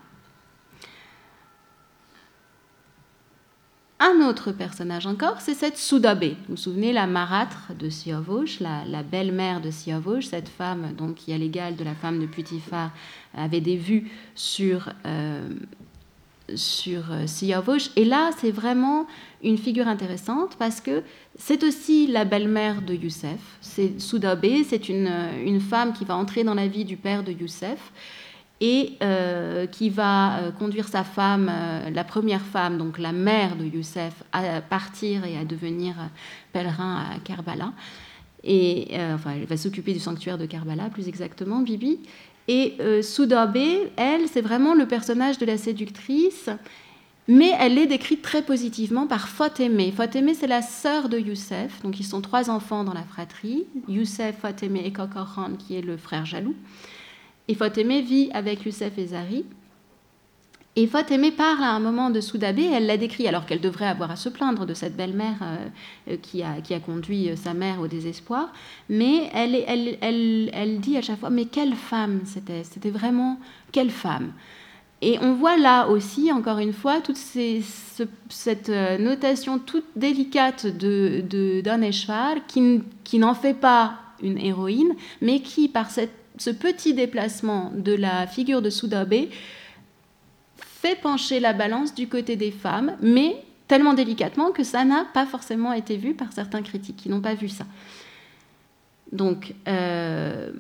Un autre personnage encore, c'est cette Soudabé. Vous vous souvenez, la marâtre de Siavosh, la, la belle-mère de Siavosh, cette femme donc, qui, à l'égal de la femme de Putiphar, avait des vues sur, euh, sur Siavosh. Et là, c'est vraiment une figure intéressante parce que c'est aussi la belle-mère de Youssef. C'est Soudabé, c'est une, une femme qui va entrer dans la vie du père de Youssef et euh, qui va euh, conduire sa femme, euh, la première femme, donc la mère de Youssef, à partir et à devenir pèlerin à Karbala. Et, euh, enfin, elle va s'occuper du sanctuaire de Karbala, plus exactement, Bibi. Et euh, Soudabé, elle, c'est vraiment le personnage de la séductrice, mais elle est décrite très positivement par Fatemeh. Fatemeh, c'est la sœur de Youssef, donc ils sont trois enfants dans la fratrie, Youssef, Fatemeh et Kokokhan, qui est le frère jaloux. Et Fatemeh vit avec Youssef et Zari. Et Fatemeh parle à un moment de Soudabé, elle la décrit, alors qu'elle devrait avoir à se plaindre de cette belle-mère euh, qui, a, qui a conduit sa mère au désespoir, mais elle, elle, elle, elle dit à chaque fois, mais quelle femme c'était, c'était vraiment quelle femme. Et on voit là aussi, encore une fois, toute ces, ce, cette notation toute délicate de, de Daneshvar qui, qui n'en fait pas une héroïne, mais qui, par cette, ce petit déplacement de la figure de Soudabé, fait pencher la balance du côté des femmes, mais tellement délicatement que ça n'a pas forcément été vu par certains critiques qui n'ont pas vu ça. Donc, euh,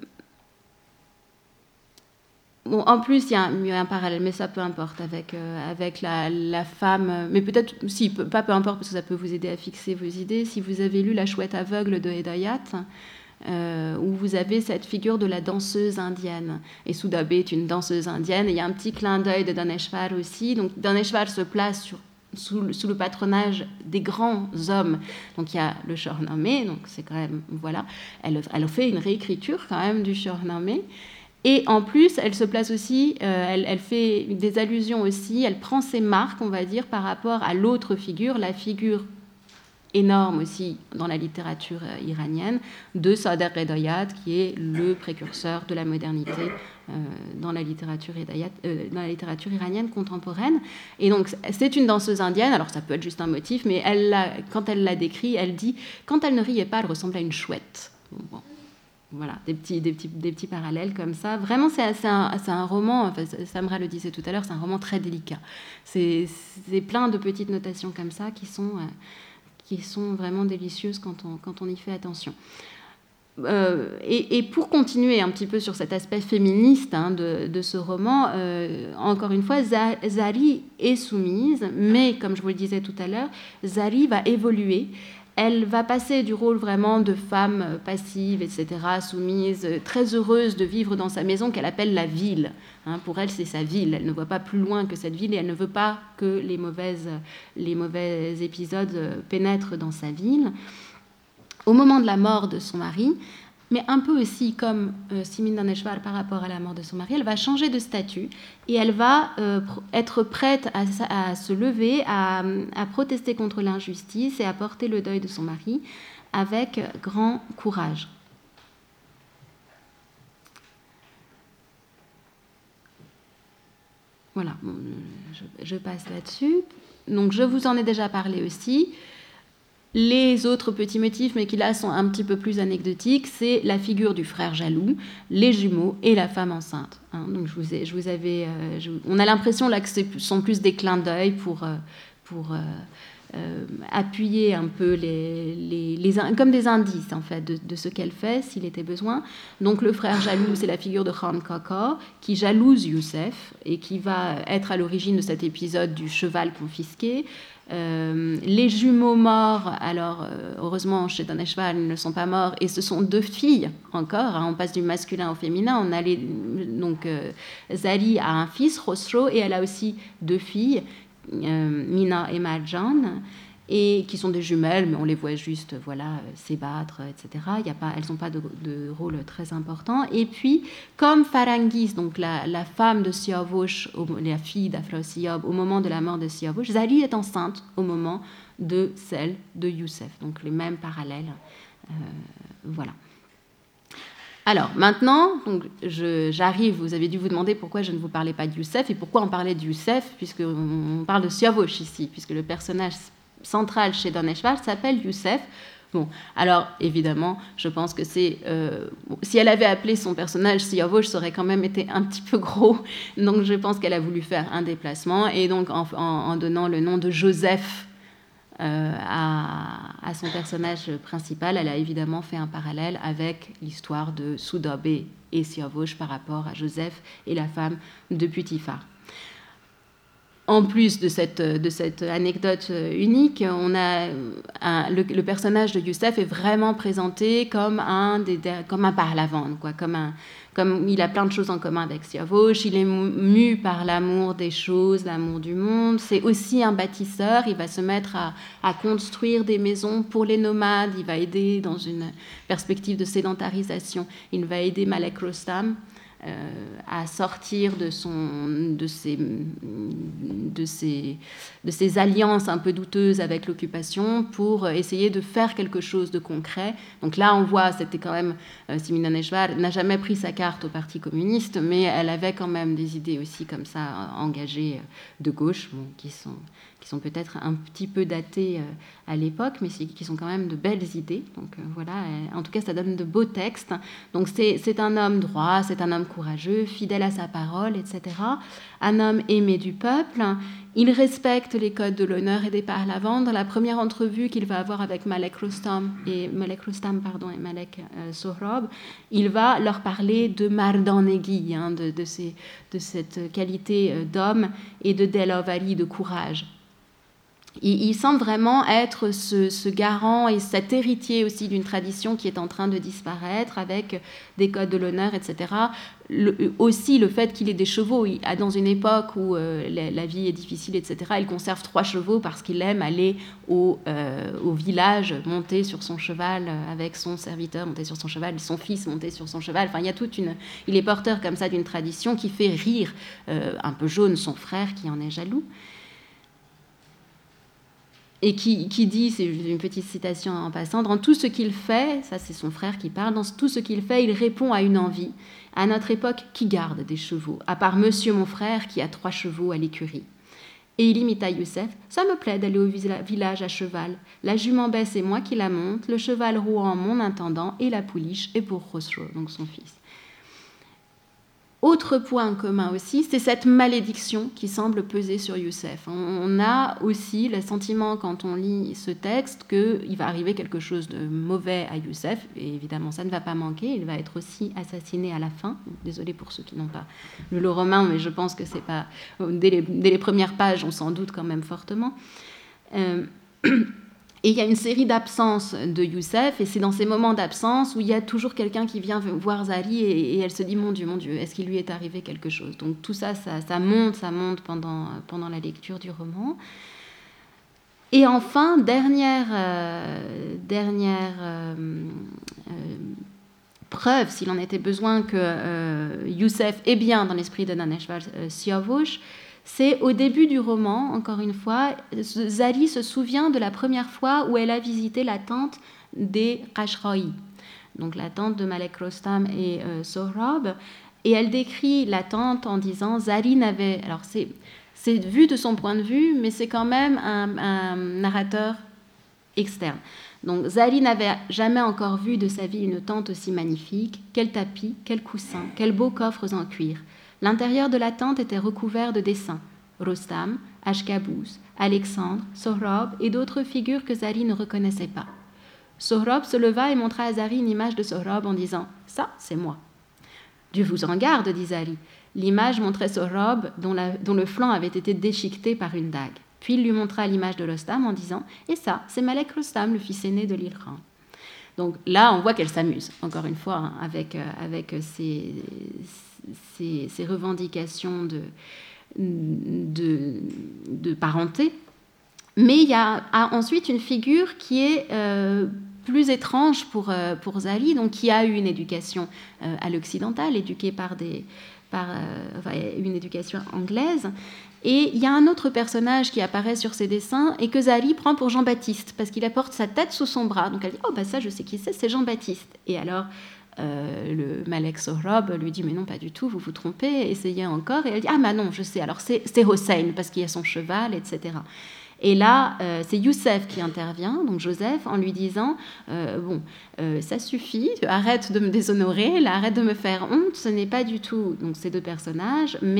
bon, en plus, il y a un, il y a un parallèle, mais ça peu importe, avec, euh, avec la, la femme, mais peut-être, si, peu, pas peu importe, parce que ça peut vous aider à fixer vos idées. Si vous avez lu La chouette aveugle de Hedayat, euh, où vous avez cette figure de la danseuse indienne, et Sudabé est une danseuse indienne, et il y a un petit clin d'œil de Daneshvar aussi. Donc Daneshvar se place sur Sous le, sous le patronage des grands hommes. Donc il y a le Shahnameh, donc c'est quand même, voilà, elle, elle fait une réécriture quand même du Shahnameh. Et en plus, elle se place aussi, euh, elle, elle fait des allusions aussi, elle prend ses marques, on va dire, par rapport à l'autre figure, la figure énorme aussi dans la littérature iranienne, de Sadr Hedayat, qui est le précurseur de la modernité euh, dans, la littérature Hedayat, euh, dans la littérature iranienne contemporaine. Et donc, c'est une danseuse indienne, alors ça peut être juste un motif, mais elle l'a, quand elle l'a décrit, elle dit « Quand elle ne riait pas, elle ressemblait à une chouette. » Bon, voilà, des petits, des, petits, des petits parallèles comme ça. Vraiment, c'est, c'est, un, c'est un roman, enfin, Samra le disait tout à l'heure, c'est un roman très délicat. C'est, c'est plein de petites notations comme ça qui sont... Euh, qui sont vraiment délicieuses quand on, quand on y fait attention. Euh, et, et pour continuer un petit peu sur cet aspect féministe hein, de, de ce roman, euh, encore une fois, Zari est soumise, mais comme je vous le disais tout à l'heure, Zari va évoluer. Elle va passer du rôle vraiment de femme passive, et cetera, soumise, très heureuse de vivre dans sa maison qu'elle appelle la ville. Hein, pour elle, c'est sa ville. Elle ne voit pas plus loin que cette ville et elle ne veut pas que les, mauvaises, les mauvais épisodes pénètrent dans sa ville. Au moment de la mort de son mari, mais un peu aussi comme euh, Simin Daneshvar par rapport à la mort de son mari, elle va changer de statut et elle va euh, pr- être prête à, à se lever, à, à protester contre l'injustice et à porter le deuil de son mari avec grand courage. Voilà, bon, je, je passe là-dessus. Donc je vous en ai déjà parlé aussi. Les autres petits motifs, mais qui là sont un petit peu plus anecdotiques, c'est la figure du frère jaloux, les jumeaux et la femme enceinte. Hein, donc je vous, ai, je vous avais, euh, je, on a l'impression là que ce sont plus des clins d'œil pour, euh, pour euh, euh, appuyer un peu les, les, les, comme des indices en fait de, de ce qu'elle fait s'il était besoin. Donc le frère jaloux, c'est la figure de Khan Kaka qui jalouse Youssef et qui va être à l'origine de cet épisode du cheval confisqué. Euh, les jumeaux morts, alors euh, heureusement chez Daneshvar ils ne sont pas morts et ce sont deux filles encore, hein, on passe du masculin au féminin. On a les, donc euh, Zari a un fils, Khosrow, et elle a aussi deux filles, euh, Mina et Marjan, et qui sont des jumelles, mais on les voit juste voilà, s'ébattre, et cetera. Il y a pas, elles n'ont pas de, de rôle très important. Et puis, comme Farangis, donc la, la femme de Siavosh, la fille d'Afrosiob, au moment de la mort de Siavosh, Zari est enceinte au moment de celle de Youssef. Donc les mêmes parallèles. Euh, voilà. Alors, maintenant, donc, je, j'arrive, vous avez dû vous demander pourquoi je ne vous parlais pas de Youssef et pourquoi on parlait de Youssef, puisqu'on parle de Siavosh ici, puisque le personnage central chez Daneshvar s'appelle Youssef. Bon, alors évidemment, je pense que c'est... Euh, bon, si elle avait appelé son personnage Siavosh, ça aurait quand même été un petit peu gros. Donc je pense qu'elle a voulu faire un déplacement. Et donc en, en, en donnant le nom de Joseph euh, à, à son personnage principal, elle a évidemment fait un parallèle avec l'histoire de Sudabé et Siavosh par rapport à Joseph et la femme de Putifar. En plus de cette, de cette anecdote unique, on a un, le, le personnage de Youssef est vraiment présenté comme un, des, comme un parlavan, quoi, comme, un, comme il a plein de choses en commun avec Siavosh, il est mu par l'amour des choses, l'amour du monde, c'est aussi un bâtisseur, il va se mettre à, à construire des maisons pour les nomades, il va aider dans une perspective de sédentarisation, il va aider Malek Rostam, Euh, à sortir de, son, de, ses, de, ses, de ses alliances un peu douteuses avec l'occupation pour essayer de faire quelque chose de concret. Donc là, on voit, c'était quand même, euh, Simin Daneshvar n'a jamais pris sa carte au Parti communiste, mais elle avait quand même des idées aussi comme ça, engagées de gauche, bon, qui sont... qui sont peut-être un petit peu datées euh, à l'époque, mais qui sont quand même de belles idées. Donc euh, voilà, euh, en tout cas, ça donne de beaux textes. Donc c'est, c'est un homme droit, c'est un homme courageux, fidèle à sa parole, et cetera. Un homme aimé du peuple. Il respecte les codes de l'honneur et des pahlavan. Dans la première entrevue qu'il va avoir avec Malek Rostam et Malek Rostam pardon et Malek euh, Sohrab, il va leur parler de Mardanegi, hein, de, de, ces, de cette qualité d'homme et de Delovari, de courage. Il, il semble vraiment être ce, ce garant et cet héritier aussi d'une tradition qui est en train de disparaître avec des codes de l'honneur, et cetera. Le, aussi le fait qu'il ait des chevaux. Il, dans une époque où euh, la, la vie est difficile, et cetera, il conserve trois chevaux parce qu'il aime aller au, euh, au village, monter sur son cheval avec son serviteur, monter sur son cheval, son fils monter sur son cheval. Enfin, il y a toute une... Il est porteur comme ça d'une tradition qui fait rire euh, un peu jaune son frère qui en est jaloux. Et qui, qui dit, c'est une petite citation en passant, dans tout ce qu'il fait, ça c'est son frère qui parle, dans tout ce qu'il fait, il répond à une envie. À notre époque, qui garde des chevaux, à part monsieur mon frère qui a trois chevaux à l'écurie. Et il imita Youssef, ça me plaît d'aller au village à cheval. La jument baisse et moi qui la monte, le cheval rouant mon intendant et la pouliche est pour Khosrow, donc son fils. Autre point commun aussi, c'est cette malédiction qui semble peser sur Youssef. On a aussi le sentiment, quand on lit ce texte, qu'il va arriver quelque chose de mauvais à Youssef, et évidemment ça ne va pas manquer, il va être aussi assassiné à la fin. Désolée pour ceux qui n'ont pas lu le roman, mais je pense que c'est pas... Dès les, dès les premières pages, on s'en doute quand même fortement. Euh... Et il y a une série d'absences de Youssef, et c'est dans ces moments d'absence où il y a toujours quelqu'un qui vient voir Zari, et, et elle se dit « Mon Dieu, mon Dieu, est-ce qu'il lui est arrivé quelque chose ?» Donc tout ça, ça, ça monte, ça monte pendant, pendant la lecture du roman. Et enfin, dernière, euh, dernière euh, euh, preuve, s'il en était besoin, que euh, Youssef est bien dans l'esprit de Naneshvar euh, Siavush, c'est au début du roman, encore une fois, Zari se souvient de la première fois où elle a visité la tente des Qashraï, donc la tente de Malek Rostam et euh, Sohrab, et elle décrit la tente en disant Zari n'avait... Alors c'est, c'est vu de son point de vue, mais c'est quand même un, un narrateur externe. Donc Zari n'avait jamais encore vu de sa vie une tente aussi magnifique, quel tapis, quel coussin, quels beaux coffres en cuir. L'intérieur de la tente était recouvert de dessins. Rostam, Ashkabuz, Alexandre, Sohrab et d'autres figures que Zari ne reconnaissait pas. Sohrab se leva et montra à Zari une image de Sohrab en disant « Ça, c'est moi ». « Dieu vous en garde », dit Zari. L'image montrait Sohrab dont, la, dont le flanc avait été déchiqueté par une dague. Puis il lui montra l'image de Rostam en disant « Et ça, c'est Malek Rostam, le fils aîné de l'Ilkhan ». Donc là, on voit qu'elle s'amuse, encore une fois, hein, avec, euh, avec ces, ces, ces revendications de, de, de parenté. Mais il y a, a ensuite une figure qui est euh, plus étrange pour, euh, pour Zari, donc qui a eu une éducation euh, à l'occidental, éduquée par, des, par euh, enfin, une éducation anglaise. Et il y a un autre personnage qui apparaît sur ses dessins et que Zari prend pour Jean-Baptiste, parce qu'il apporte sa tête sous son bras. Donc elle dit « Oh, bah ça, je sais qui c'est, c'est Jean-Baptiste ». Et alors, euh, le Malek Sohrab lui dit « Mais non, pas du tout, vous vous trompez, essayez encore ». Et elle dit « Ah, bah non, je sais, alors c'est, c'est Hossein, parce qu'il y a son cheval, et cetera » Et là, euh, c'est Youssef qui intervient, donc Joseph, en lui disant euh, « Bon, euh, ça suffit, arrête de me déshonorer, là, arrête de me faire honte, ce n'est pas du tout donc, ces deux personnages, mais... »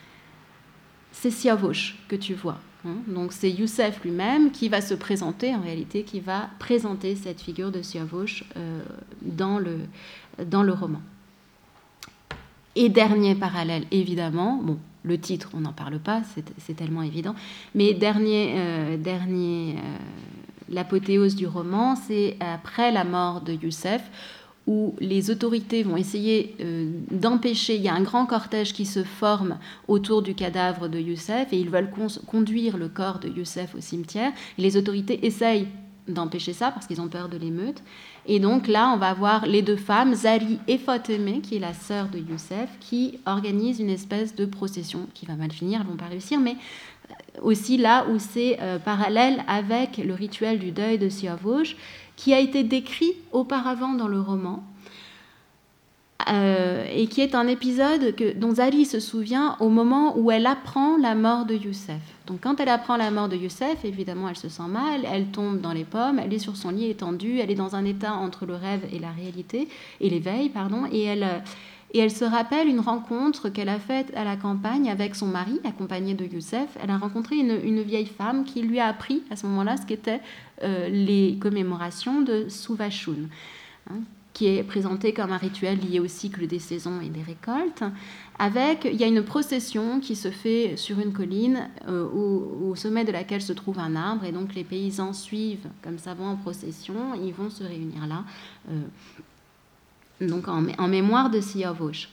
c'est Siavush que tu vois. Hein. Donc c'est Youssef lui-même qui va se présenter, en réalité, qui va présenter cette figure de Siavush euh, dans, le, dans le roman. Et dernier parallèle, évidemment, bon, le titre, on n'en parle pas, c'est, c'est tellement évident, mais dernier, euh, dernier euh, l'apothéose du roman, c'est après la mort de Youssef, où les autorités vont essayer euh, d'empêcher, il y a un grand cortège qui se forme autour du cadavre de Youssef, et ils veulent con- conduire le corps de Youssef au cimetière, et les autorités essayent d'empêcher ça, parce qu'ils ont peur de l'émeute, et donc là, on va voir les deux femmes, Zari et Fatemeh, qui est la sœur de Youssef, qui organisent une espèce de procession, qui va mal finir, elles ne vont pas réussir, mais aussi là où c'est euh, parallèle avec le rituel du deuil de Siavush, qui a été décrit auparavant dans le roman, euh, et qui est un épisode que, dont Zari se souvient au moment où elle apprend la mort de Youssef. Donc quand elle apprend la mort de Youssef, évidemment elle se sent mal, elle tombe dans les pommes, elle est sur son lit étendu, elle est dans un état entre le rêve et la réalité, et l'éveil, pardon, et elle... Et elle se rappelle une rencontre qu'elle a faite à la campagne avec son mari, accompagné de Youssef. Elle a rencontré une, une vieille femme qui lui a appris à ce moment-là ce qu'étaient euh, les commémorations de Suvashun, hein, qui est présenté comme un rituel lié au cycle des saisons et des récoltes. Avec, il y a une procession qui se fait sur une colline euh, au, au sommet de laquelle se trouve un arbre, et donc les paysans suivent comme ça, vont en procession, ils vont se réunir là. Euh, donc en, en mémoire de Siavosh.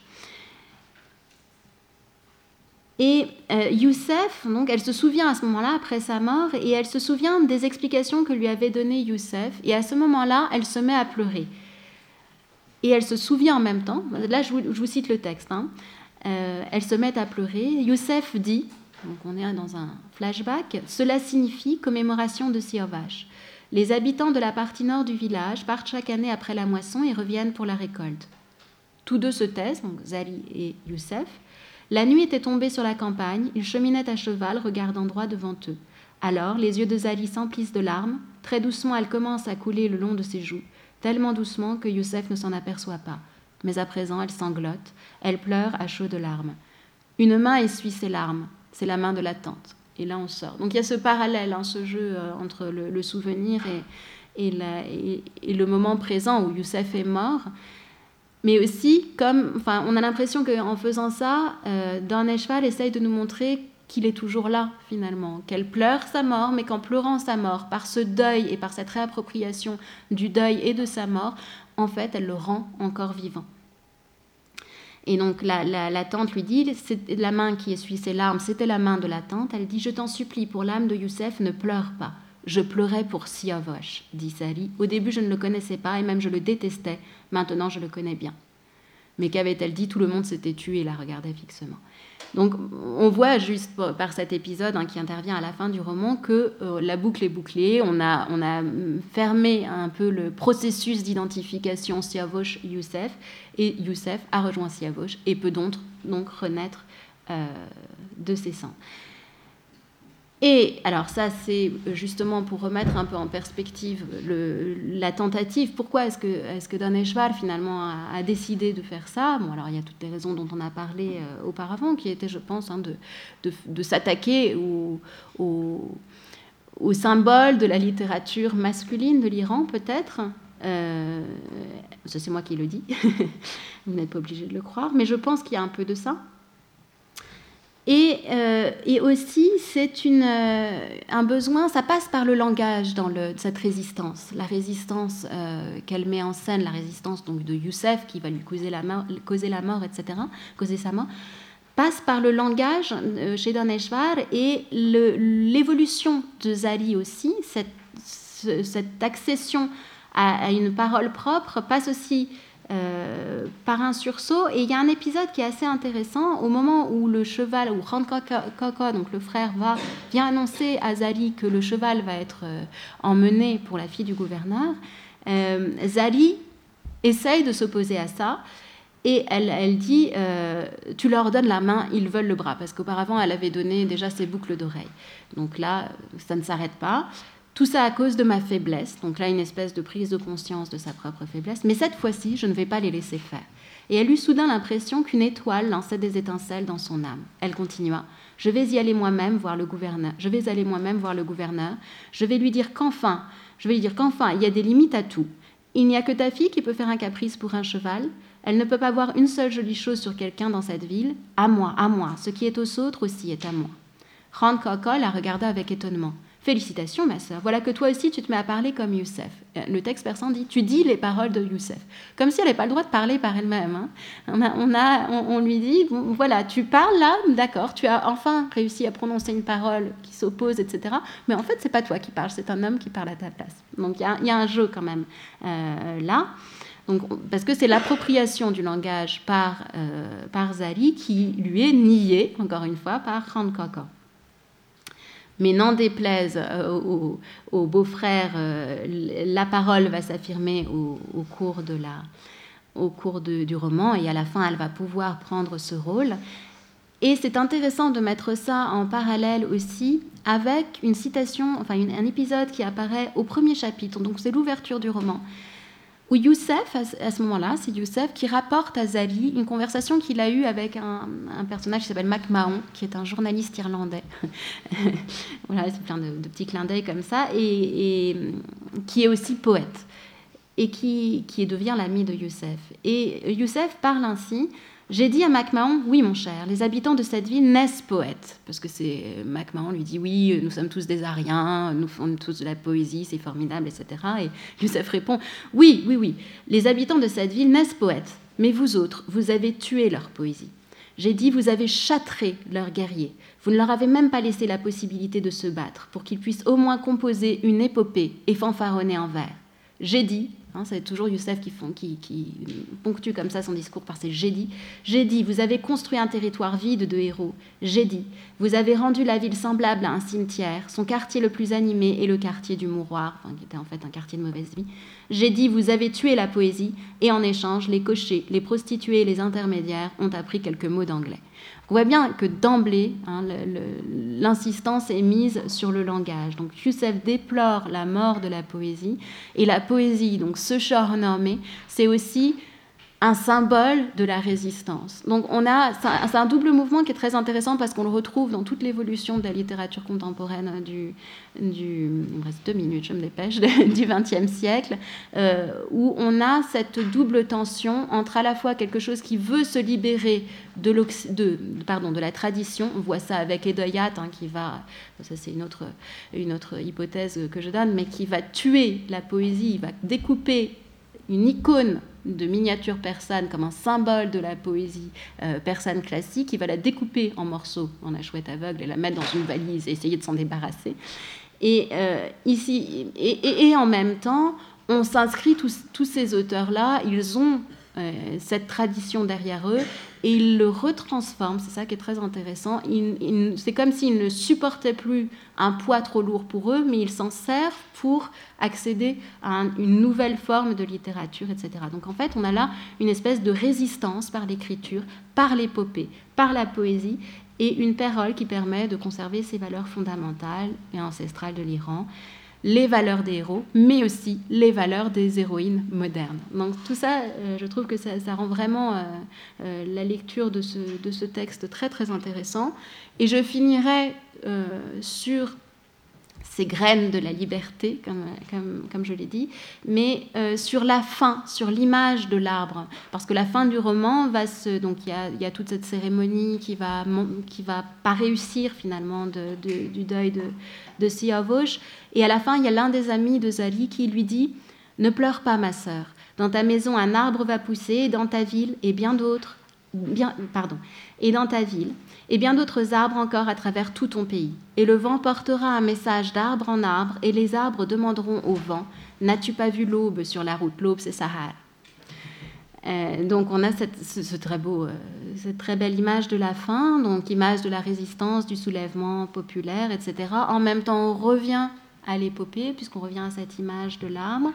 Et euh, Youssef, donc, elle se souvient à ce moment-là, après sa mort, et elle se souvient des explications que lui avait données Youssef, et à ce moment-là, elle se met à pleurer. Et elle se souvient en même temps, là je vous, je vous cite le texte, hein, euh, elle se met à pleurer, Youssef dit, donc on est dans un flashback, « Cela signifie commémoration de Siavash. Les habitants de la partie nord du village partent chaque année après la moisson et reviennent pour la récolte. Tous deux se taisent, donc Zali et Youssef. La nuit était tombée sur la campagne, ils cheminaient à cheval, regardant droit devant eux. Alors, les yeux de Zali s'emplissent de larmes. Très doucement, elles commencent à couler le long de ses joues, tellement doucement que Youssef ne s'en aperçoit pas. Mais à présent, elle sanglote, elle pleure à chaudes larmes. Une main essuie ses larmes, c'est la main de la tante. Et là, on sort. Donc, il y a ce parallèle, hein, ce jeu euh, entre le, le souvenir et, et, la, et, et le moment présent où Youssef est mort. Mais aussi, comme, enfin, on a l'impression qu'en faisant ça, euh, Dan Eshval essaye de nous montrer qu'il est toujours là, finalement. Qu'elle pleure sa mort, mais qu'en pleurant sa mort, par ce deuil et par cette réappropriation du deuil et de sa mort, en fait, elle le rend encore vivant. Et donc la, la, la tante lui dit, c'est la main qui essuie ses larmes, c'était la main de la tante. Elle dit, je t'en supplie, pour l'âme de Youssef, ne pleure pas. Je pleurais pour Siavosh, dit Zali. Au début, je ne le connaissais pas et même je le détestais. Maintenant, je le connais bien. Mais qu'avait-elle dit? Tout le monde s'était tué et la regardait fixement. Donc, on voit juste par cet épisode, hein, qui intervient à la fin du roman, que euh, la boucle est bouclée. On a, on a fermé un peu le processus d'identification Siavosh-Youssef, et Youssef a rejoint Siavosh et peut donc, donc renaître euh, de ses cendres. Et alors ça, c'est justement pour remettre un peu en perspective le, la tentative. Pourquoi est-ce que, est-ce que Dan Eshval, finalement, a, a décidé de faire ça? Bon, alors il y a toutes les raisons dont on a parlé euh, auparavant, qui étaient, je pense, hein, de, de, de s'attaquer au, au, au symbole de la littérature masculine de l'Iran, peut-être. Euh, ça, c'est moi qui le dis. Vous n'êtes pas obligé de le croire, mais je pense qu'il y a un peu de ça. Et, euh, et aussi, c'est une, euh, un besoin, ça passe par le langage dans le, cette résistance. La résistance euh, qu'elle met en scène, la résistance donc, de Youssef, qui va lui causer la mort, causer la mort, et cetera, causer sa mort, passe par le langage euh, chez Dan Eshval, et le, l'évolution de Zali aussi, cette, ce, cette accession à, à une parole propre, passe aussi Euh, par un sursaut. Et il y a un épisode qui est assez intéressant au moment où le cheval, où Khan Kaka, donc le frère, va, vient annoncer à Zali que le cheval va être euh, emmené pour la fille du gouverneur. euh, Zali essaye de s'opposer à ça et elle, elle dit euh, tu leur donnes la main, ils veulent le bras, parce qu'auparavant elle avait donné déjà ses boucles d'oreilles. Donc là ça ne s'arrête pas. Tout ça à cause de ma faiblesse. Donc là, une espèce de prise de conscience de sa propre faiblesse. Mais cette fois-ci, je ne vais pas les laisser faire. Et elle eut soudain l'impression qu'une étoile lançait des étincelles dans son âme. Elle continua. Je vais y aller moi-même voir le gouverneur. Je vais aller moi-même voir le gouverneur. Je vais lui dire qu'enfin, je vais lui dire qu'enfin, il y a des limites à tout. Il n'y a que ta fille qui peut faire un caprice pour un cheval. Elle ne peut pas voir une seule jolie chose sur quelqu'un dans cette ville. À moi, à moi. Ce qui est aux autres aussi est à moi. Khan Kaka la regarda avec étonnement. Félicitations, ma sœur. Voilà que toi aussi, tu te mets à parler comme Youssef. Le texte persan dit, tu dis les paroles de Youssef. Comme si elle n'avait pas le droit de parler par elle-même. Hein. On, a, on, a, on, on lui dit, bon, voilà, tu parles là, d'accord, tu as enfin réussi à prononcer une parole qui s'oppose, et cetera. Mais en fait, c'est pas toi qui parles, c'est un homme qui parle à ta place. Donc, il y, y a un jeu quand même euh, là. Donc, parce que c'est l'appropriation du langage par, euh, par Zali qui lui est niée, encore une fois, par Khan Kaka. Mais n'en déplaise euh, au, au beau-frère, euh, la parole va s'affirmer au, au cours, de la, au cours de, du roman, et à la fin, elle va pouvoir prendre ce rôle. Et c'est intéressant de mettre ça en parallèle aussi avec une citation, enfin une, un épisode qui apparaît au premier chapitre, donc c'est l'ouverture du roman, où Youssef, à ce moment-là, c'est Youssef qui rapporte à Zali une conversation qu'il a eue avec un, un personnage qui s'appelle Mac Mahon, qui est un journaliste irlandais. Voilà, c'est plein de, de petits clins d'œil comme ça, et, et qui est aussi poète, et qui, qui devient l'ami de Youssef. Et Youssef parle ainsi: j'ai dit à Mac Mahon, oui mon cher, les habitants de cette ville naissent poètes. Parce que c'est, Mac Mahon lui dit, oui, nous sommes tous des Ariens, nous faisons tous de la poésie, c'est formidable, et cetera. Et Youssef répond, oui, oui, oui, les habitants de cette ville naissent poètes, mais vous autres, vous avez tué leur poésie. J'ai dit, vous avez châtré leurs guerriers. Vous ne leur avez même pas laissé la possibilité de se battre, pour qu'ils puissent au moins composer une épopée et fanfaronner en vers. J'ai dit, hein, c'est toujours Youssef qui, font, qui, qui ponctue comme ça son discours par ces « j'ai dit ». J'ai dit, vous avez construit un territoire vide de héros. J'ai dit, vous avez rendu la ville semblable à un cimetière, son quartier le plus animé est le quartier du mouroir, enfin, qui était en fait un quartier de mauvaise vie. J'ai dit, vous avez tué la poésie, et en échange, les cochers, les prostituées et les intermédiaires ont appris quelques mots d'anglais. On voit bien que d'emblée, hein, le, le, l'insistance est mise sur le langage. Donc Youssef déplore la mort de la poésie, et la poésie, donc ce Shahnameh, c'est aussi un symbole de la résistance. Donc on a, c'est un, c'est un double mouvement qui est très intéressant parce qu'on le retrouve dans toute l'évolution de la littérature contemporaine du, du il me reste deux minutes, je me dépêche, du vingtième siècle, euh, où on a cette double tension entre à la fois quelque chose qui veut se libérer de, de, pardon, de la tradition, on voit ça avec Edoyat, hein, qui va, ça c'est une autre, une autre hypothèse que je donne, mais qui va tuer la poésie, il va découper une icône de miniature persane comme un symbole de la poésie euh, persane classique, il va la découper en morceaux en la chouette aveugle et la mettre dans une valise et essayer de s'en débarrasser. Et, euh, ici, et, et, et en même temps, on s'inscrit, tous, tous ces auteurs-là, ils ont euh, cette tradition derrière eux et ils le retransforment, c'est ça qui est très intéressant. Ils, ils, c'est comme s'ils ne supportaient plus un poids trop lourd pour eux, mais ils s'en servent pour accéder à un, une nouvelle forme de littérature, et cetera. Donc en fait, on a là une espèce de résistance par l'écriture, par l'épopée, par la poésie, et une parole qui permet de conserver ces valeurs fondamentales et ancestrales de l'Iran, les valeurs des héros, mais aussi les valeurs des héroïnes modernes. Donc tout ça, euh, je trouve que ça, ça rend vraiment euh, euh, la lecture de ce, de ce texte très très intéressant. Et je finirai euh, sur ces graines de la liberté, comme, comme, comme je l'ai dit, mais euh, sur la fin, sur l'image de l'arbre. Parce que la fin du roman va se... Donc il y a, il y a toute cette cérémonie qui va, qui va pas réussir finalement de, de, du deuil de, de Siavosh. Et à la fin, il y a l'un des amis de Zali qui lui dit « Ne pleure pas, ma sœur. Dans ta maison, un arbre va pousser, et dans ta ville, et bien d'autres... Bien, pardon, et dans ta ville, et bien d'autres arbres encore à travers tout ton pays. Et le vent portera un message d'arbre en arbre, et les arbres demanderont au vent, n'as-tu pas vu l'aube sur la route? L'aube, c'est Sahara. Euh, donc on a cette, ce, ce très beau, euh, cette très belle image de la fin, donc image de la résistance, du soulèvement populaire, et cetera. En même temps, on revient à l'épopée, puisqu'on revient à cette image de l'arbre.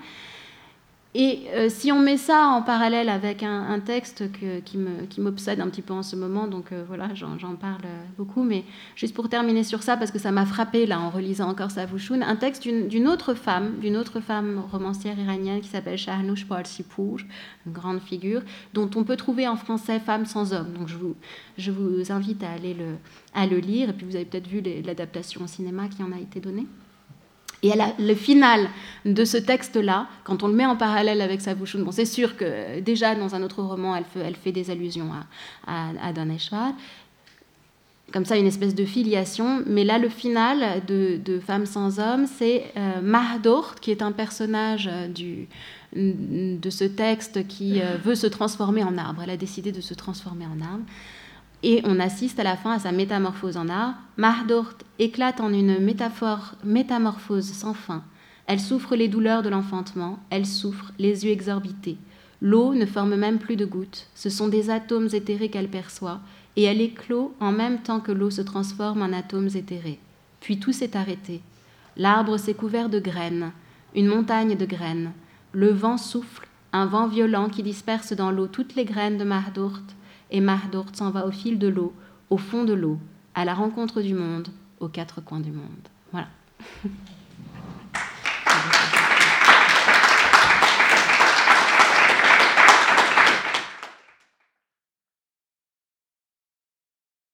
Et euh, si on met ça en parallèle avec un, un texte que, qui, me, qui m'obsède un petit peu en ce moment, donc euh, voilà, j'en, j'en parle beaucoup, mais juste pour terminer sur ça, parce que ça m'a frappé là en relisant encore Savouchoun, un texte d'une, d'une autre femme, d'une autre femme romancière iranienne qui s'appelle Shahnoush Parsipour, une grande figure, dont on peut trouver en français Femme sans homme. Donc je vous, je vous invite à aller le, à le lire, et puis vous avez peut-être vu les, l'adaptation au cinéma qui en a été donnée. Et à la, le final de ce texte-là, quand on le met en parallèle avec Savouchoun, bon, c'est sûr que déjà dans un autre roman, elle fait, elle fait des allusions à, à, à Daneshvar, comme ça une espèce de filiation, mais là le final de, de Femme sans homme, c'est euh, Mahdourt, qui est un personnage du, de ce texte qui euh, veut se transformer en arbre. Elle a décidé de se transformer en arbre. Et on assiste à la fin à sa métamorphose en arbre. Mahdourt éclate en une métaphore, métamorphose sans fin. Elle souffre les douleurs de l'enfantement, elle souffre les yeux exorbités. L'eau ne forme même plus de gouttes, ce sont des atomes éthérés qu'elle perçoit, et elle éclot en même temps que l'eau se transforme en atomes éthérés. Puis tout s'est arrêté. L'arbre s'est couvert de graines, une montagne de graines. Le vent souffle, un vent violent qui disperse dans l'eau toutes les graines de Mahdourt, et Mahdourt s'en va au fil de l'eau, au fond de l'eau, à la rencontre du monde, aux quatre coins du monde. Voilà.